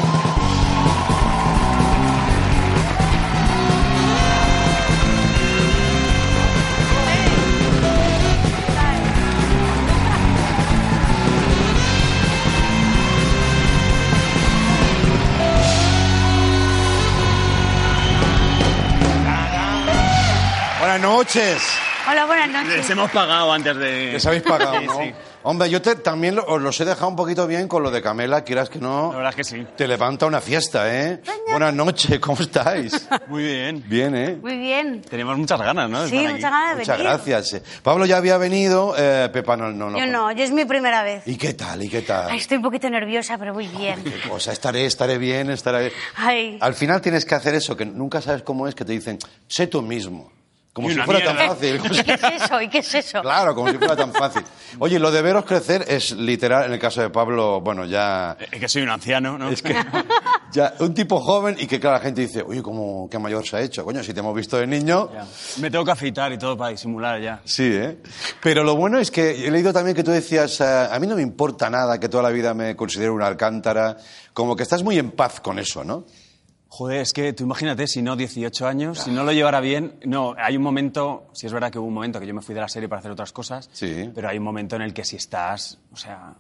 Buenas noches. Hola, buenas noches. Les hemos pagado antes de... Les habéis pagado, Sí, ¿no? sí. Hombre, yo te, también lo- os los he dejado un poquito bien con lo de Camela, quieras que no. La verdad es que sí. Te levanta una fiesta, ¿eh? Buenas noches, ¿cómo estáis? Muy bien. Bien, ¿eh? Muy bien. Tenemos muchas ganas, ¿no? de Sí, estar aquí. muchas ganas de Muchas venir. gracias. eh. Pablo ya había venido, eh, Pepa no, no, no. Yo no, yo es mi primera vez. ¿Y qué tal? ¿Y qué tal? Ay, estoy un poquito nerviosa, pero muy bien. Qué cosa, estaré, estaré bien, estaré... Ay. Al final tienes que hacer eso, que nunca sabes cómo es, que te dicen, sé tú mismo. Como Y si una fuera mierda. tan fácil. ¿Y qué es eso? ¿Y qué es eso? Claro, como si fuera tan fácil. Oye, lo de veros crecer es literal, en el caso de Pablo, bueno, ya... Es que soy un anciano, ¿no? Es que ya un tipo joven y que claro, la gente dice, oye, ¿cómo, qué mayor se ha hecho? Coño, si te hemos visto de niño... Ya. Me tengo que afeitar y todo para disimular ya. Sí, ¿eh? Pero lo bueno es que he leído también que tú decías, eh, a mí no me importa nada que toda la vida me considero una alcántara, como que estás muy en paz con eso, ¿no? Joder, es que tú imagínate, si no dieciocho años, si no lo llevara bien... No, hay un momento, sí es verdad que hubo un momento que yo me fui de la serie para hacer otras cosas, Sí. pero hay un momento en el que si estás, o sea,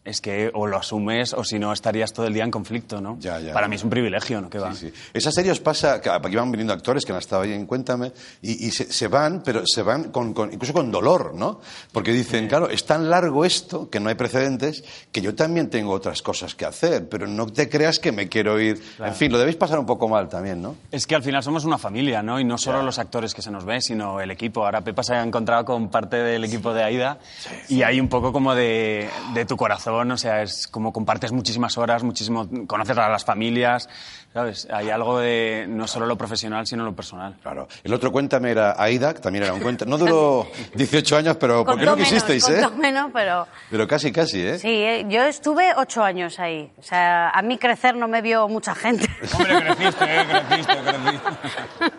es que o lo asumes o si no estarías todo el día en conflicto, ¿no? Ya, ya. Para mí es un privilegio, ¿no? ¿Qué va? Sí, sí. Esa serie os pasa, que aquí van viniendo actores que han estado ahí en Cuéntame, y, y se, se van, pero se van con, con, incluso con dolor, ¿no? Porque dicen, sí. claro, es tan largo esto, que no hay precedentes, que yo también tengo otras cosas que hacer, pero no te creas que me quiero ir. Claro. En fin, lo debéis pasar un poco mal también, ¿no? Es que al final somos una familia, ¿no? Y no solo ya. los actores que se nos ven, sino el equipo. Ahora Pepa se ha encontrado con parte del equipo de Aida, sí, sí. y hay un poco como de, de tu corazón, o sea, es como compartes muchísimas horas, muchísimo, conoces a las familias, ¿sabes? Hay algo de no solo lo profesional, sino lo personal. Claro. El otro Cuéntame era Aida, que también era un cuento. No duró dieciocho años, pero ¿por qué no quisisteis, eh? menos, pero... Pero casi, casi, ¿eh? Sí, eh, yo estuve ocho años ahí. O sea, a mí crecer no me vio mucha gente. Hombre, creciste, eh, creciste, creciste.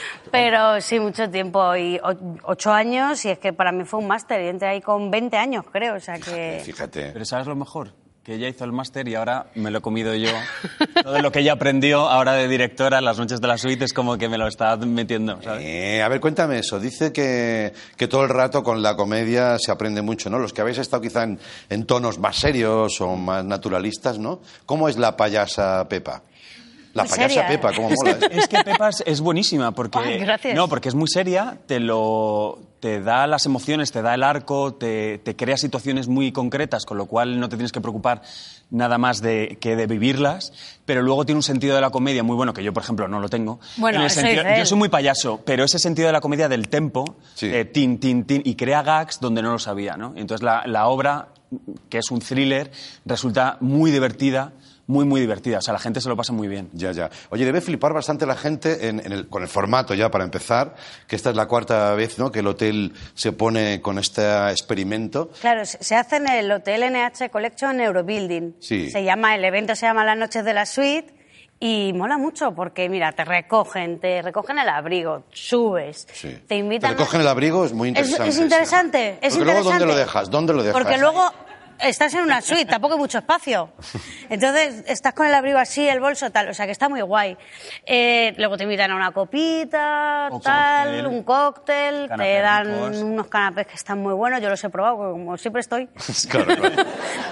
Pero sí, mucho tiempo. Y o, ocho años, y es que para mí fue un máster. Y entré ahí con veinte años, creo, o sea que... Fíjate. Pero ¿sabes lo mejor? Que ella hizo el máster y ahora me lo he comido yo. Todo lo que ella aprendió ahora de directora en las noches de la suite es como que me lo está metiendo, ¿sabes? Eh, a ver, cuéntame eso. Dice que, que todo el rato con la comedia se aprende mucho, ¿no? Los que habéis estado quizá en, en tonos más serios o más naturalistas, ¿no? ¿Cómo es la payasa Pepa? La muy payasa seria, Pepa, ¿eh? ¿cómo mola? Es que Pepa es, es buenísima porque... Ay, gracias. No, porque es muy seria, te lo... te da las emociones, te da el arco, te, te crea situaciones muy concretas, con lo cual no te tienes que preocupar nada más de, que de vivirlas, pero luego tiene un sentido de la comedia muy bueno, que yo, por ejemplo, no lo tengo. Bueno, en el eso sentido, dice él. yo soy muy payaso, pero ese sentido de la comedia del tempo, Sí. eh, tin, tin, tin, y crea gags donde no lo sabía, ¿no? Entonces la, la obra, que es un thriller, resulta muy divertida, muy, muy divertida. O sea, la gente se lo pasa muy bien. Ya, ya. Oye, debe flipar bastante la gente en, en el, con el formato ya, para empezar, que esta es la cuarta vez, ¿no?, que el hotel se pone con este experimento. Claro, se se hace en el Hotel N H Collection Eurobuilding. Sí. Se llama, el evento se llama Las Noches de la Suite y mola mucho porque, mira, te recogen, te recogen el abrigo, subes, Sí. te invitan... Te recogen el abrigo, es muy Es, interesante. es interesante, sí. es Porque interesante. luego, ¿dónde lo dejas? ¿Dónde lo dejas? Porque luego estás en una suite, tampoco hay mucho espacio. Entonces, estás con el abrigo así, el bolso, tal. O sea, que está muy guay. Eh, luego te invitan a una copita, O tal, cóctel, un cóctel. canapés Te dan ricos. unos canapés que están muy buenos. Yo los he probado, porque como siempre estoy. Claro, claro.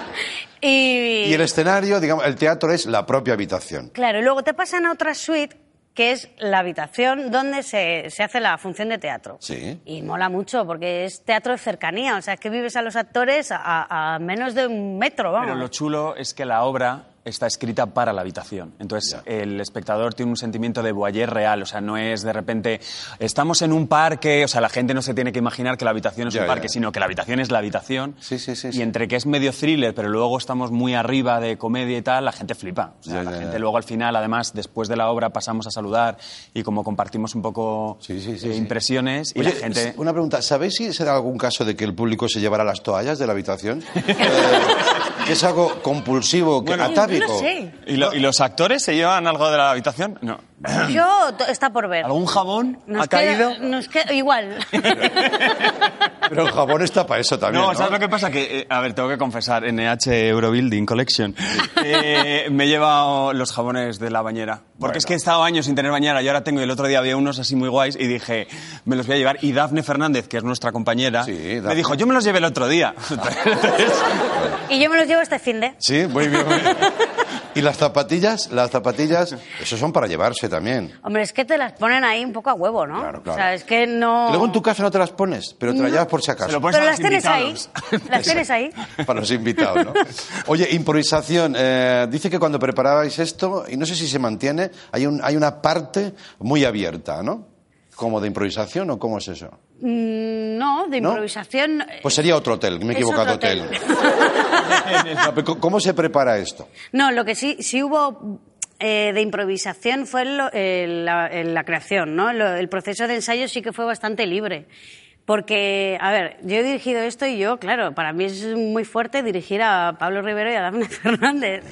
Y, Y el escenario, digamos, el teatro es la propia habitación. claro, y luego te pasan a otra suite, que es la habitación donde se, se hace la función de teatro. Sí. Y mola mucho, porque es teatro de cercanía. O sea, es que vives a los actores a, a menos de un metro, vamos. Pero lo chulo es que la obra está escrita para la habitación. Entonces, Ya. el espectador tiene un sentimiento de voyeur real. O sea, no es de repente, estamos en un parque, o sea, la gente no se tiene que imaginar que la habitación es Ya, un parque, ya. sino que la habitación es la habitación. Sí, sí, sí, Y sí. entre que es medio thriller, pero luego estamos muy arriba de comedia y tal, la gente flipa. O sea, Ya, la ya, gente ya. luego al final, además, después de la obra pasamos a saludar y como compartimos un poco Sí, sí, sí, eh, sí. impresiones y Oye, la gente... una pregunta. ¿Sabéis si se da algún caso de que el público se llevara las toallas de la habitación? Eh, que es algo compulsivo, que, Bueno, atávico. Yo no sé. ¿Y, lo- ¿Y los actores se llevan algo de la habitación? No. Yo, to- está por ver. ¿Algún jabón Nos ha caído? queda- nos queda- igual. Pero el jabón está para eso también, No, ¿no? ¿sabes lo que pasa? Que, eh, a ver, tengo que confesar, N H Eurobuilding Collection, eh, me he llevado los jabones de la bañera. Porque Bueno. es que he estado años sin tener bañera y ahora tengo, y el otro día había unos así muy guays y dije, me los voy a llevar. Y Dafne Fernández, que es nuestra compañera, Sí, me Dafne. dijo, yo me los llevé el otro día. Y yo me los llevo este fin de. Sí, muy bien. muy bien. ¿Y las zapatillas? Las zapatillas, eso son para llevarse también. Hombre, es que te las ponen ahí un poco a huevo, ¿no? Claro, claro. O sea, es que no... Y luego en tu casa no te las pones, pero te las No. llevas por si Se acaso. lo pones Pero a las los tienes ahí. invitados. Las tienes ahí. Para los invitados, ¿no? Oye, improvisación. Eh, dice que cuando preparabais esto, y no sé si se mantiene, hay, un, hay una parte muy abierta, ¿no? ¿Como de improvisación o cómo es eso? Mm, no, de ¿No? improvisación... Pues sería otro hotel, me he Es equivocado de otro hotel. hotel. No, pero ¿cómo se prepara esto? No, lo que sí, sí hubo eh, de improvisación fue en, lo- en la, en la creación, ¿no? Lo- el proceso de ensayo sí que fue bastante libre. Porque, a ver, yo he dirigido esto y yo, claro, para mí es muy fuerte dirigir a Pablo Rivero y a Dafne Fernández.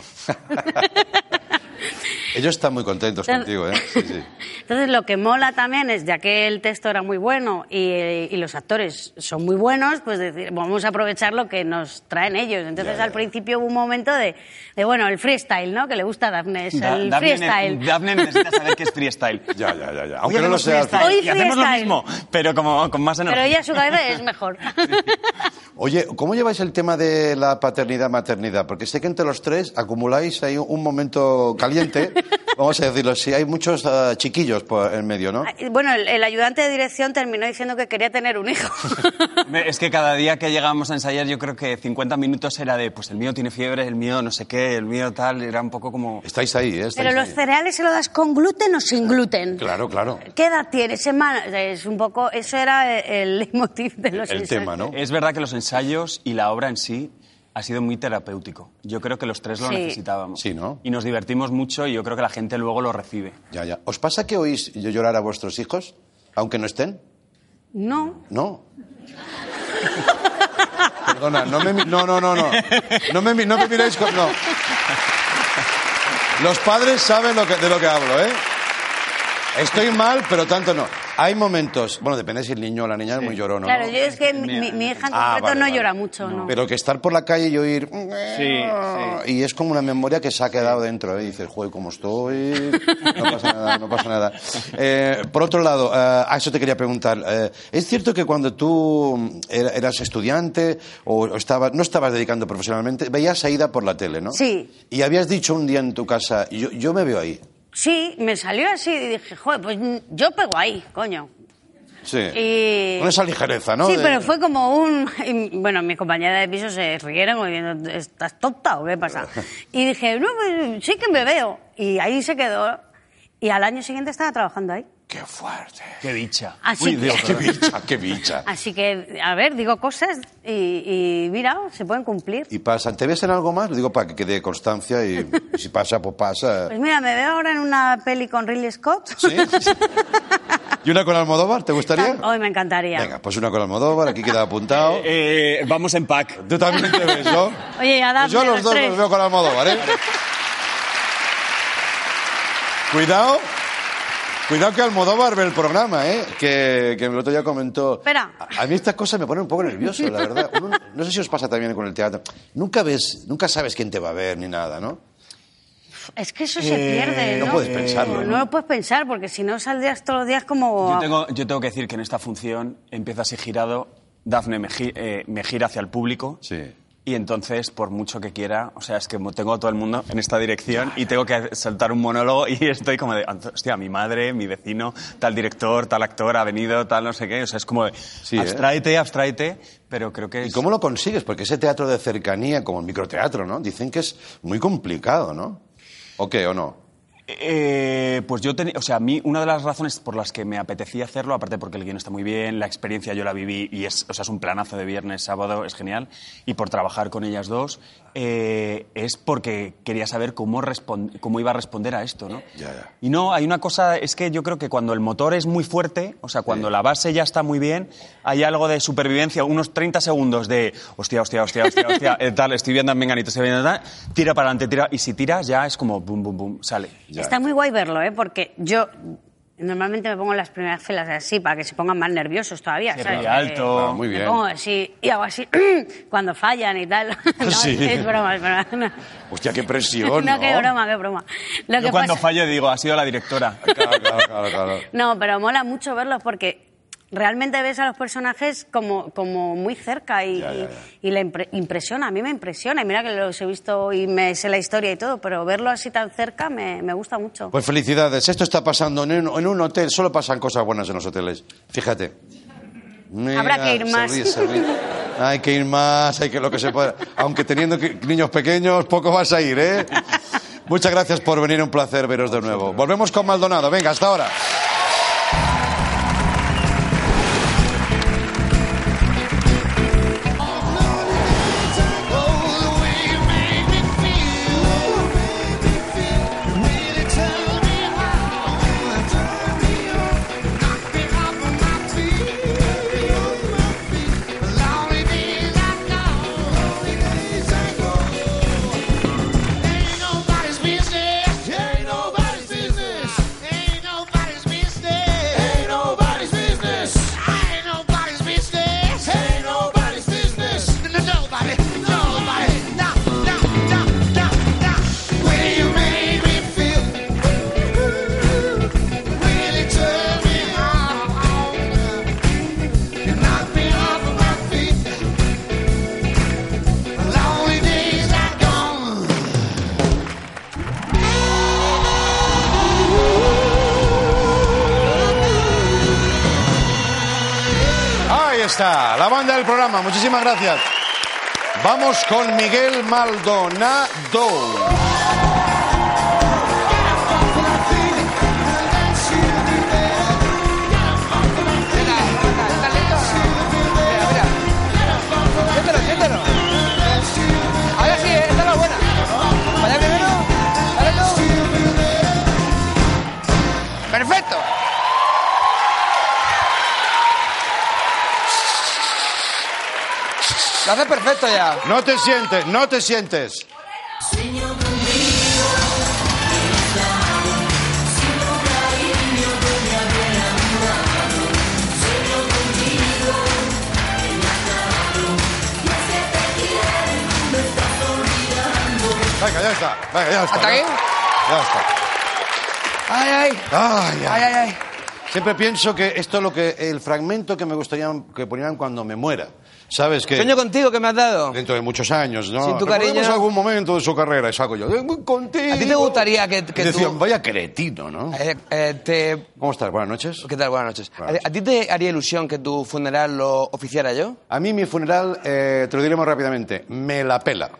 Ellos están muy contentos contigo, ¿eh? Sí, sí. Entonces, lo que mola también es, ya que el texto era muy bueno y, y los actores son muy buenos, pues decir, vamos a aprovechar lo que nos traen ellos. Entonces, Ya, ya. al principio hubo un momento de, de, bueno, el freestyle, ¿no? Que le gusta a Dafne, es Da- el Dafne, freestyle. ne- Dafne necesita saber qué es freestyle. Ya, ya, ya, ya. Hoy Aunque no lo hacemos sea al freestyle final. Hoy y hacemos lo freestyle. mismo, pero como con más energía. Pero ella a su cabeza es mejor. Oye, ¿cómo lleváis el tema de la paternidad-maternidad? Porque sé que entre los tres acumuláis ahí un momento caliente, vamos a decirlo así. Hay muchos uh, chiquillos por en medio, ¿no? Bueno, el, el ayudante de dirección terminó diciendo que quería tener un hijo. Es que cada día que llegábamos a ensayar yo creo que cincuenta minutos era de, pues el mío tiene fiebre, el mío no sé qué, el mío tal, era un poco como... Estáis ahí, ¿eh? Estáis Pero los ahí. cereales se lo das con gluten o sin gluten. Claro, claro. ¿Qué edad tienes? Semana. Es un poco, eso era el leitmotiv de los El ensayos. tema, ¿no? Es verdad que los ensayos y la obra en sí ha sido muy terapéutico. Yo creo que los tres lo Sí. necesitábamos. Sí, ¿no? Y nos divertimos mucho y yo creo que la gente luego lo recibe. Ya, ya. ¿Os pasa que oís llorar a vuestros hijos, aunque no estén? No. No. Perdona, no me... mi- No, no, no, no. No me, mi- no me miráis con... No. Los padres saben lo que, de lo que hablo, ¿eh? Estoy mal, pero tanto no. Hay momentos... Bueno, depende si el niño o la niña es muy llorón, ¿no? Claro, yo es que mi, mi- mi hija en Ah, concreto vale, no vale. llora mucho, ¿no? Pero que estar por la calle y oír... Sí, Y es como una memoria que se ha quedado dentro, ¿eh? Y dices, joder, ¿cómo estoy? No pasa nada, no pasa nada. Eh, por otro lado, eh, a eso te quería preguntar. Eh, ¿Es cierto que cuando tú era- eras estudiante o o estabas, no estabas dedicando profesionalmente, veías a Aida por la tele, ¿no? Sí. Y habías dicho un día en tu casa, yo, yo me veo ahí. Sí, me salió así y dije, joder, pues yo pego ahí, coño. Sí. Y... Con esa ligereza, ¿no? Sí, De- pero fue como un... y, bueno, mis compañeras de piso se rieron como diciendo, ¿estás tonta o qué pasa? Y dije, no, pues sí que me veo. Y ahí se quedó. Y al año siguiente estaba trabajando ahí. ¡Qué fuerte! ¡Qué dicha! Así Uy, que- Dios, qué bicha, qué bicha. Así que, a ver, digo cosas y, y mira, se pueden cumplir. Y pasa, ¿te ves en algo más? Lo digo para que quede constancia y, y si pasa, pues pasa. Pues mira, me veo ahora en una peli con Ridley Scott. ¿Sí? ¿Y una con Almodóvar? ¿Te gustaría? Hoy me encantaría. Venga, pues una con Almodóvar, aquí queda apuntado. Eh, vamos en pack. Tú también te ves, ¿no? Oye, Adam, Pues yo de los los dos tres. los veo con Almodóvar, ¿eh? Cuidado. Cuidado que Almodóvar ve el programa, ¿eh? Que, que el otro día comentó... Espera. A, a mí estas cosas me ponen un poco nervioso, la verdad. Uno- no sé si os pasa también con el teatro. Nunca ves, nunca sabes quién te va a ver ni nada, ¿no? Es que eso se pierde, no ¿no? puedes pensarlo, No, ¿no? lo puedes pensar, porque si no saldrías todos los días como... Yo tengo, yo tengo que decir que en esta función empieza así girado, Dafne me, gi- eh, me gira hacia el público. Sí. Y entonces, por mucho que quiera, o sea, es que tengo a todo el mundo en esta dirección y tengo que soltar un monólogo y estoy como de, hostia, mi madre, mi vecino, tal director, tal actor ha venido, tal no sé qué. O sea, es como de, ¿eh? abstráete, abstráete, pero creo que ¿Y es... cómo lo consigues? Porque ese teatro de cercanía, como el microteatro, ¿no? Dicen que es muy complicado, ¿no? ¿O qué, o no? Eh, pues yo tenía, o sea, a mí una de las razones por las que me apetecía hacerlo, aparte porque el guion está muy bien, la experiencia yo la viví y es, o sea, es un planazo de viernes, sábado, es genial, y por trabajar con ellas dos, eh, es porque quería saber cómo, respond- cómo iba a responder a esto, ¿no? Ya, ya. Y no, hay una cosa, es que yo creo que cuando el motor es muy fuerte, o sea, cuando Sí. la base ya está muy bien, hay algo de supervivencia, unos treinta segundos de hostia, hostia, hostia, hostia, hostia, eh, tal, estoy viendo a Menganito, estoy viendo tal, tira para adelante, tira, y si tiras ya es como bum, bum, bum, sale. Ya. Está muy guay verlo, ¿eh? Porque yo normalmente me pongo en las primeras filas así para que se pongan más nerviosos todavía, Se ¿sabes? ríe alto. Ah, muy Me bien. pongo así y hago así cuando fallan y tal. No, Sí. es broma, es broma. No, Hostia, qué presión, ¿no? no, qué broma, qué broma. Lo Yo que cuando pasa- fallo digo, ha sido la directora. Claro, claro, claro, claro. No, pero mola mucho verlos porque realmente ves a los personajes como, como muy cerca y, Ya, ya, ya. y, y le impre- impresiona, a mí me impresiona. Y mira que los he visto y me sé la historia y todo, pero verlo así tan cerca me, me gusta mucho. Pues felicidades. Esto está pasando en un, en un hotel. Solo pasan cosas buenas en los hoteles. Fíjate. Mira, Habrá que ir se más. ríe, se ríe. Hay que ir más, hay que lo que se pueda. Aunque teniendo que- niños pequeños, poco vas a ir, ¿eh? Muchas gracias por venir, un placer veros de nuevo. Volvemos con Maldonado. Venga, hasta ahora. Ain't nobody's business. Ain't nobody's business. Ain't nobody's business. está, la banda del programa. Muchísimas gracias. Vamos con Miguel Maldonado. ¡Perfecto! Lo haces perfecto ya. No te sientes, no te sientes. Venga, ya está. Venga, ya está. ¿Hasta aquí? Ya está. Ay, ay. Ay, ay. Ay, ay, ay. Siempre pienso que esto es lo que el fragmento que me gustaría que ponieran cuando me muera. ¿Sabes qué? Sueño contigo que me has dado. Dentro de muchos años, ¿no? Sin tu Recordemos cariño. algún momento de su carrera y saco yo. "Eh, muy contigo". ¿A ti te gustaría que, que Y decían, tú... vaya cretino, ¿no? Eh, eh, te... ¿Cómo estás? Buenas noches. ¿Qué tal? Buenas noches. Buenas noches. ¿A, a ti te haría ilusión que tu funeral lo oficiara yo? A mí mi funeral, eh, te lo diremos rápidamente, me la pela.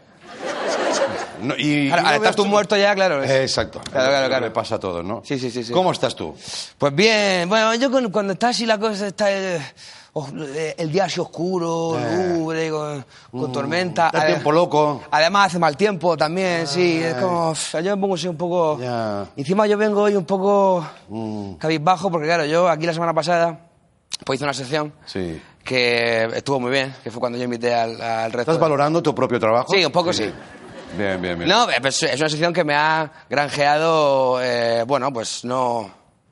No, y, Claro, y no al estar veas tú tú- muerto ya, claro. es- Eh, exacto. Claro, claro, Lo que claro. le pasa a todos, ¿no? Sí, sí, sí, sí. ¿Cómo estás tú? Pues bien, bueno, yo con- cuando está así la cosa, está eh, oh, eh, el día así oscuro, lúgubre, con, con tormenta. el Ade- tiempo loco. Además hace mal tiempo también, sí. Es como, uf, yo me pongo así un poco... Ya. Encima yo vengo hoy un poco Mm, cabizbajo, porque claro, yo aquí la semana pasada pues hice una sección sí. que estuvo muy bien, que fue cuando yo invité al, al resto. ¿Estás de- valorando tu propio trabajo? Sí, un poco sí. Bien, bien, bien. No, eh, pues, es una sección que me ha granjeado, eh, bueno, pues no...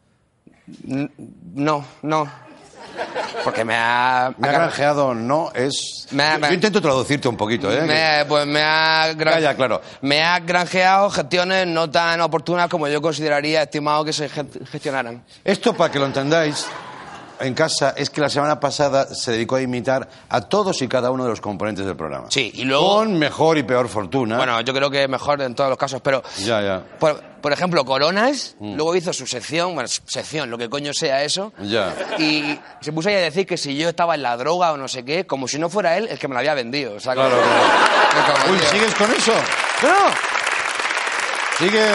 n- No, no. Porque me ha... Me ha granjeado, no, es... Me ha- yo, me- yo intento traducirte un poquito, ¿eh? Me, pues me ha, gran- Calla, claro. me ha granjeado gestiones no tan oportunas como yo consideraría estimado que se ge- gestionaran. Esto, para que lo entendáis, en casa, es que la semana pasada se dedicó a imitar a todos y cada uno de los componentes del programa. Sí, y luego... Con mejor y peor fortuna. Bueno, yo creo que mejor en todos los casos, pero... Ya, ya. Por, por ejemplo, Coronas, Mm. luego hizo su sección, bueno, su sección, lo que coño sea eso, Ya. y se puso ahí a decir que si yo estaba en la droga o no sé qué, como si no fuera él el que me la había vendido. O sea, Claro, como- claro. como, Uy, tío. ¿sigues con eso? No, no. Sigue...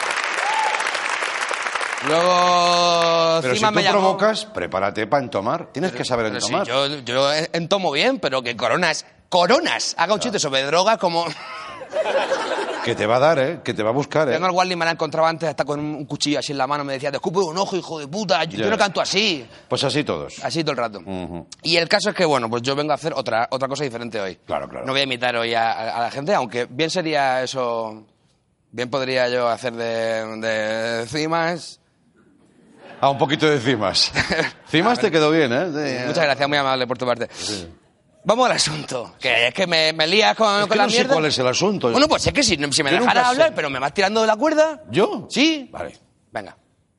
Luego, Pero si encima tú me llamó... provocas, prepárate para entomar. Tienes que saber Pero sí, entomar. yo, yo entomo bien, pero que Coronas, Coronas, haga un chiste sobre drogas como... Que te va a dar, ¿eh? Que te va a buscar, ¿eh? Tengo al Wally, me la encontraba antes hasta con un cuchillo así en la mano, me decía, te escupo un ojo, hijo de puta, yo, Ya. yo no canto así. Pues así todos. Así todo el rato. Ujú. Y el caso es que, bueno, pues yo vengo a hacer otra, otra cosa diferente hoy. Claro, claro. No voy a imitar hoy a, a- a la gente, aunque bien sería eso... Bien podría yo hacer de, de cimas. Ah, un poquito de cimas. Cimas te quedó bien, ¿eh? Sí. Muchas gracias, muy amable por tu parte. Vamos al asunto, que es que me, me lías con, Es con que la no sé mierda. cuál es el asunto. Bueno, pues es que si, si me Yo dejaras nunca hablar, sé. pero me vas tirando de la cuerda... ¿Yo? ¿Sí? Vale. Venga.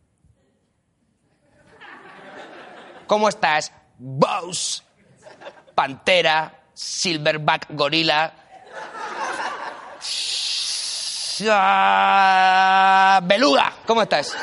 ¿Cómo estás, Boss? Pantera, Silverback Gorila... Ah, Beluga, ¿cómo estás?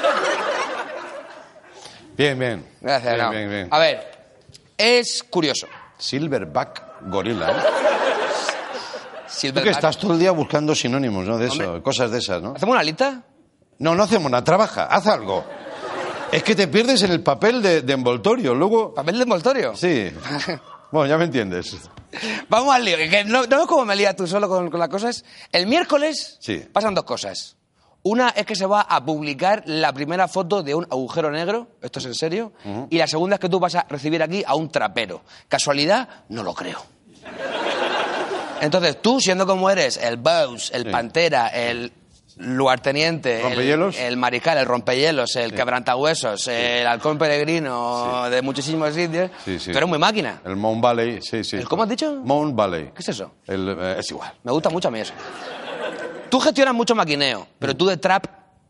Bien, bien. Gracias, bien, no. bien, bien. A ver, es curioso. Silverback gorila, ¿eh? Tú Silverback... que estás todo el día buscando sinónimos, ¿no? De eso, Hombre. cosas de esas, ¿no? ¿Hacemos una lista? No, no hacemos nada. Trabaja, haz algo. Es que te pierdes en el papel de, de envoltorio. Luego... ¿Papel de envoltorio? Sí. Bueno, ya me entiendes. Vamos al lío, que no, no ves cómo me lías tú solo con, con las cosas. El miércoles Sí. pasan dos cosas. Una es que se va a publicar la primera foto de un agujero negro, esto es en serio, y la segunda es que tú vas a recibir aquí a un trapero. ¿Casualidad? No lo creo. Entonces tú, siendo como eres, el Boss, el Sí. Pantera, el lugarteniente, el, ¿Rompehielos? el mariscal, el rompehielos, el quebrantahuesos, el halcón peregrino de muchísimos sitios, Sí, sí. tú eres muy máquina. El Mount Valley, sí, sí. ¿El cómo has dicho? Mount Valley. ¿Qué es eso? El, eh, es igual. Me gusta mucho a mí eso. Tú gestionas mucho maquineo, pero tú de trap,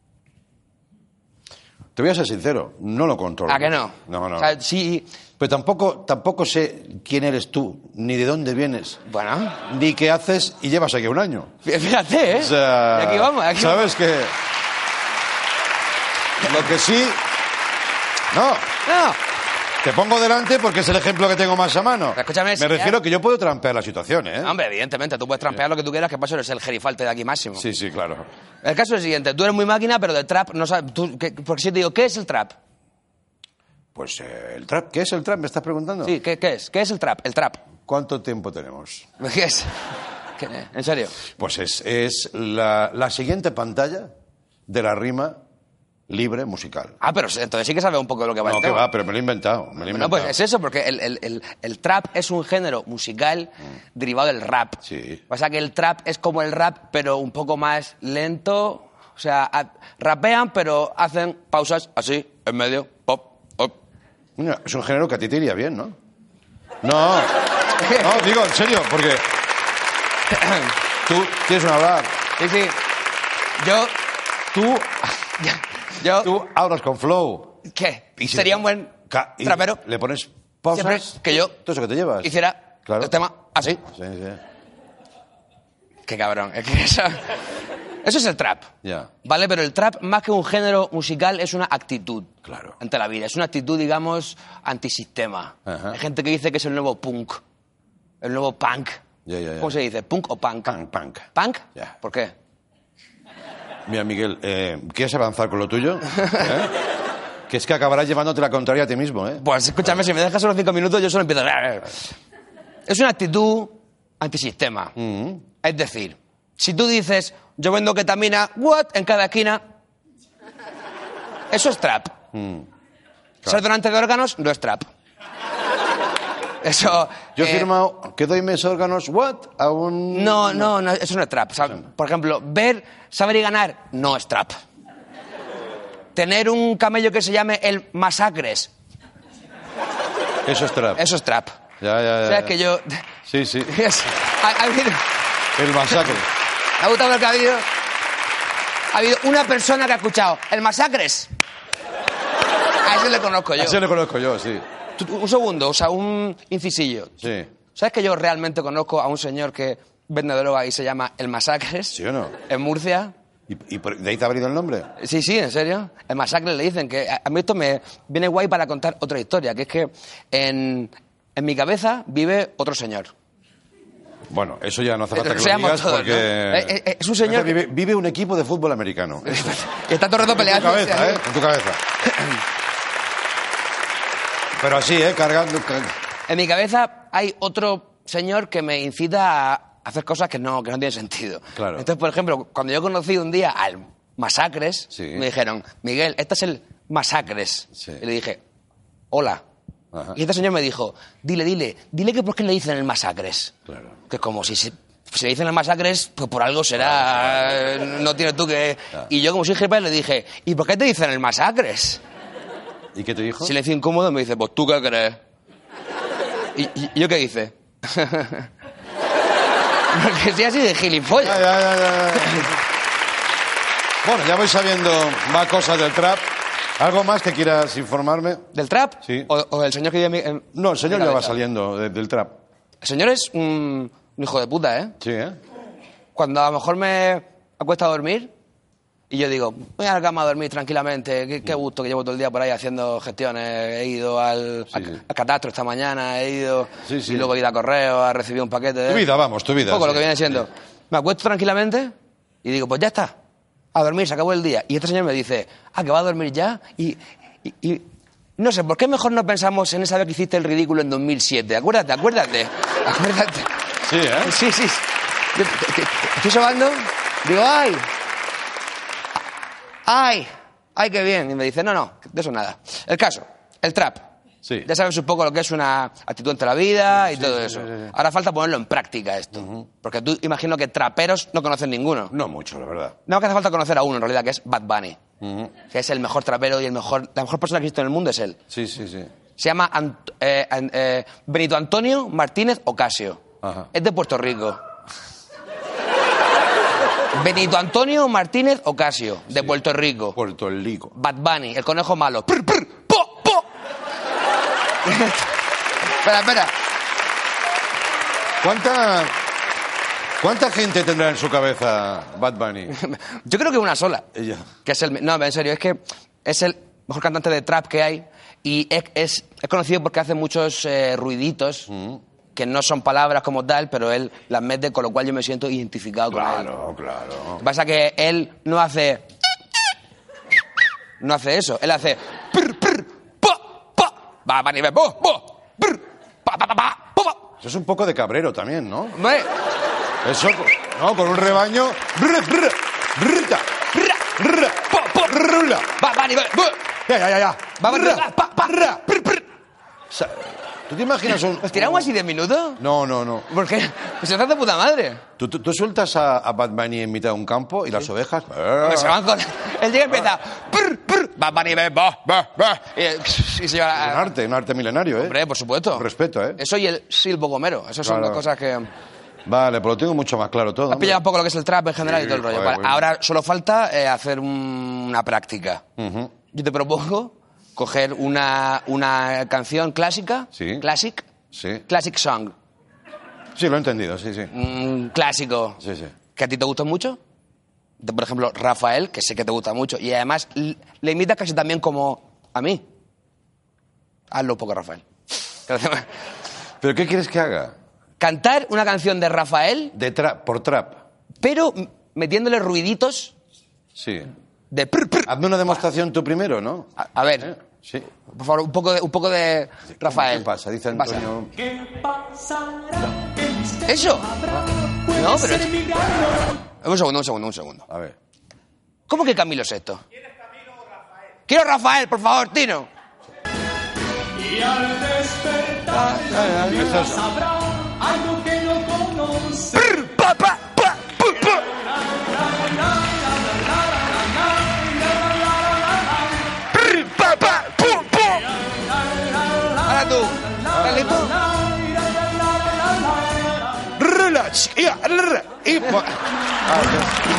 Te voy a ser sincero, no lo controlo. ¿a que no? No, no. O sea, sí, Pero tampoco, tampoco sé quién eres tú, ni de dónde vienes, bueno, ni qué haces y llevas aquí un año. fíjate, ¿eh? O sea, Y aquí vamos, aquí vamos. ¿sabes qué? Lo que sí... No, No, Te pongo delante porque es el ejemplo que tengo más a mano. Pero escúchame, Me si refiero ya- que yo puedo trampear la situación, ¿eh? Hombre, evidentemente, tú puedes trampear lo que tú quieras, que paso eres el gerifalte de aquí máximo. Sí, sí, claro. El caso es el siguiente, tú eres muy máquina, pero de trap no sabes... Tú, ¿qué- porque si yo te digo, ¿qué es el trap? Pues eh, el trap. ¿Qué es el trap? ¿Me estás preguntando? Sí, ¿qué, qué es? ¿Qué es el trap? El trap. ¿Cuánto tiempo tenemos? ¿Qué es? ¿Qué- ¿En serio? Pues es, es la, la siguiente pantalla de la rima libre musical. Ah, pero entonces sí que sabes un poco de lo que va No, el que tema. va, pero me lo he inventado. Me lo he Bueno, inventado. pues es eso, porque el, el- el- el trap es un género musical derivado del rap. Sí. O sea que el trap es como el rap, pero un poco más lento. O sea, a- rapean, pero hacen pausas así, en medio, pop, pop. Mira, es un género que a ti te iría bien, ¿no? No, no, digo en serio, porque tú tienes un hablar. Sí, sí. Yo, Tú, yo, tú hablas con flow. ¿qué? Y si Sería le- un buen Ca- y trapero. Le pones pausas. Siempre que yo Todo eso que te llevas. hiciera Claro. el tema así. Sí, sí. Qué cabrón. Es que eso, eso es el trap. Ya. ¿Vale? Pero el trap, más que un género musical, es una actitud. Claro. Ante la vida. Es una actitud, digamos, antisistema. Ajá. Hay gente que dice que es el nuevo punk. El nuevo punk. Ya, ya, ya. ¿Cómo se dice? ¿Punk o punk? Punk, punk. ¿Punk? Ya. ¿Por qué? Mira, Miguel, eh, ¿quieres avanzar con lo tuyo? ¿Eh? Que es que acabarás llevándote la contraria a ti mismo, ¿eh? Pues escúchame, si me dejas solo cinco minutos, yo solo empiezo a... Es una actitud antisistema. Mm. Es decir, si tú dices, yo vendo ketamina, what, en cada esquina, eso es trap. Mm. Ser donante de órganos no es trap. Eso... Yo he eh, firmado que doy mis órganos, ¿what? A un... No, no, no, eso no es trap. O sea, por ejemplo, ver, saber y ganar no es trap. Tener un camello que se llame el Masacres, Eso es trap. eso es trap. Ya, ya, ya. O sea, ya. que yo... Sí, sí. Es- ha, ha habido, El masacre. ¿me ha gustado lo que ha habido? Ha habido una persona que ha escuchado el Masacres. A ese le conozco yo. Ese lo conozco yo, sí. Tú- Un segundo, o sea, un incisillo. Sí. ¿Sabes que yo realmente conozco a un señor que vende droga y se llama El Masacres? ¿Sí o no? En Murcia. ¿Y, y por- de ahí te ha venido el nombre? Sí, sí, en serio. El Masacre le dicen que... A a mí esto me viene guay para contar otra historia, que es que en, en mi cabeza vive otro señor. Bueno, eso ya no hace falta Lo que lo seamos digas todos, porque... ¿no? Eh, eh, es un señor Vive, vive un equipo de fútbol americano. Y está todo el rato En tu peleando. cabeza, ¿eh? En tu cabeza. Pero así, ¿eh? Cargando... car- En mi cabeza hay otro señor que me incita a hacer cosas que no, que no tienen sentido. Claro. Entonces, por ejemplo, cuando yo conocí un día al Masacres, Sí. me dijeron, Miguel, este es el Masacres. Sí. Y le dije, hola. Ajá. Y este señor me dijo, dile, dile, dile que por qué le dicen el Masacres. Claro. Que como si se, si le dicen el Masacres, pues por algo será, eh, no tienes tú que... Claro. Y yo como soy jefe le dije, ¿y por qué te dicen el Masacres? ¿Y qué te dijo? Silencio incómodo, me dice, pues tú qué crees. ¿Y, y- y yo qué hice? Porque soy así de gilipollas. Ya, ya, ya, ya, ya. Bueno, ya voy sabiendo más cosas del trap. ¿Algo más que quieras informarme? ¿Del trap? Sí. ¿O, o del señor que vive en mi- en- No, el señor en mi ya va cabeza? saliendo de- del trap. El señor es un, un hijo de puta, ¿eh? Sí, ¿eh? Cuando a lo mejor me acuesto a dormir y yo digo, voy a la cama a dormir tranquilamente, qué, qué gusto que llevo todo el día por ahí haciendo gestiones, he ido al, Sí, a, sí. a Catastro esta mañana, he ido Sí, sí. y luego he ido a correo a recibir un paquete de... Tu vida, vamos, tu vida. Un poco lo sí. que viene siendo. Me acuesto tranquilamente y digo, pues ya está, a dormir, se acabó el día. Y este señor me dice, ah, que va a dormir ya. Y, y- y no sé, ¿por qué mejor no pensamos en esa vez que hiciste el ridículo en dos mil siete? Acuérdate, acuérdate, acuérdate. Sí, ¿eh? Sí, sí. Yo, te- te- estoy sobando, digo, ay, ay, ay, qué bien. Y me dice, no, no, de eso nada. El caso, el trap. Sí. Ya sabes un poco lo que es una actitud ante la vida y todo sí, eso. sí, sí. Ahora falta ponerlo en práctica esto. Porque tú imagino que traperos no conocen ninguno. No mucho, la verdad. No, que hace falta conocer a uno en realidad, que es Bad Bunny. Que es el mejor trapero y el mejor, la mejor persona que existe en el mundo es él. Sí, sí, sí. Se llama Ant- eh, an- eh, Benito Antonio Martínez Ocasio. Ajá. Es de Puerto Rico. Benito Antonio Martínez Ocasio, de Puerto Rico. Puerto Rico. Bad Bunny, el conejo malo. Prr, prr, po, po. Espera, espera. ¿Cuánta, ¿Cuánta gente tendrá en su cabeza Bad Bunny? Yo creo que una sola. Ella. Que es el, no, en serio, es que es el mejor cantante de trap que hay. Y es, es, es conocido porque hace muchos eh, ruiditos mm. que no son palabras como tal, pero él las mete, con lo cual yo me siento identificado claro, con él. Claro, claro. Lo que pasa es que él no hace... No hace eso. Él hace... Prr, prr, pa, pa, ba, ba, ni, be, bo, bo, prr, pa, pa, pa, pa, pa, pa. Eso es un poco de cabrero también, ¿no? ¿Ve? Eso, ¿no? Con un rebaño... Brr, brr, brrta, brr, brr, pa, pa, brrla. Ba, ba, ni, be, bo. Ya, ya, ya, ya. Va, va, Brr, pa, pa, brr. prr, prr. O sea, ¿tú te imaginas un...? ¿Nos tiramos así diez minutos? No, no, no. ¿Por qué? Pues se hace de puta madre. Tú, tú, tú sueltas a, a Bad Bunny en mitad de un campo y las ovejas... Pues se van con... Él llega y empieza... Prr, prr, Bad Bunny, be, bo, bo, bo. Y, y se lleva... Es un arte, un arte milenario, ¿eh? Hombre, por supuesto. Con respeto, ¿eh? Eso y el silbo gomero. Esas son Claro. las cosas que... Vale, pues lo tengo mucho más claro todo. Has pillado un poco lo que es el trap en general Sí, y todo el rollo. joder, Vale, bueno. ahora solo falta eh, hacer un- una práctica. Uh-huh. Yo te propongo coger una, una canción clásica, Sí. classic, Sí. classic song, Sí, lo he entendido, sí, sí. un clásico Sí, sí. que a ti te gusta mucho. De, por ejemplo, Rafael, que sé que te gusta mucho, y además l- le imitas casi también como a mí. Hazlo un poco, Rafael. ¿Pero qué quieres que haga? Cantar una canción de Rafael, De trap, por trap. pero m- metiéndole ruiditos Sí. de... prr, prr. Hazme una demostración tú primero, ¿no? A, a ver, ¿Eh? Sí. por favor, un poco de, un poco de Rafael. ¿Qué pasa? Dice ¿Qué pasa? Antonio... ¿Eso? No, pero... Un segundo, un segundo, un segundo. A ver. ¿Cómo que Camilo Sesto? ¿Quieres Camilo o Rafael? Quiero Rafael, por favor, Tino. Y al despertar la vida sabrá algo que no conoce. Prr, pa, pa, pa, pu, pu. Prr, pa, pa, pu, pu. Ahora tú. ¿Estás listo? Rla, ch, ia, rra, y- Ah, ok.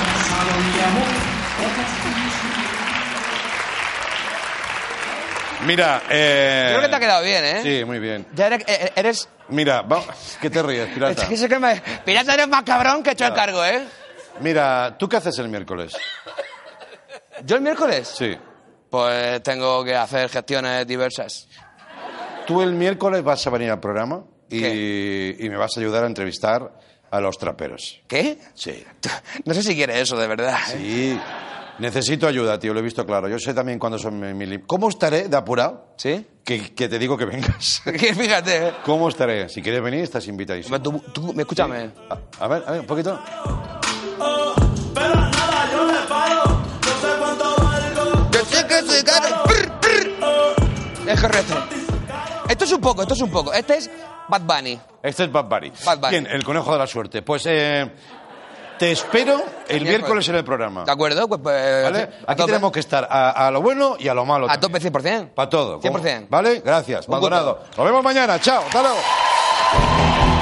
Mira, eh... Creo que te ha quedado bien, ¿eh? Sí, muy bien. Ya eres... eh, eres... Mira, vamos... ¿Qué te ríes, pirata? Es que sé que me... Pirata, eres más cabrón que he hecho el cargo, ¿eh? Mira, ¿tú qué haces el miércoles? ¿Yo el miércoles? Sí. Pues tengo que hacer gestiones diversas. Tú el miércoles vas a venir al programa y, ¿Qué? y me vas a ayudar a entrevistar a los traperos. ¿Qué? Sí. No sé si quieres eso, de verdad. ¿eh? Sí. Necesito ayuda, tío, lo he visto claro. Yo sé también cuándo son mi, mi lim- ¿Cómo estaré de apurado? ¿Sí? Que, que te digo que vengas. Que fíjate, ¿eh? ¿Cómo estaré? Si quieres venir, estás invitadísimo. Tú, tú, me escúchame. A, a ver, a ver, un poquito. Pero nada, yo le paro. No sé cuánto valgo. Yo sé que soy caro. Prr, prr. Es correcto. Esto es un poco, esto es un poco. Este es Bad Bunny. Este es Bad Bunny. Bad Bunny. Bien, el conejo de la suerte. Pues eh, te espero el miércoles en el programa. ¿De acuerdo? Pues, pues ¿Vale? a Aquí tope. tenemos que estar a, a lo bueno y a lo malo. A tope cien por ciento. Para todo. cien por ciento. ¿Vale? Gracias. Un Maldonado. gusto. Nos vemos mañana. Chao. Hasta luego.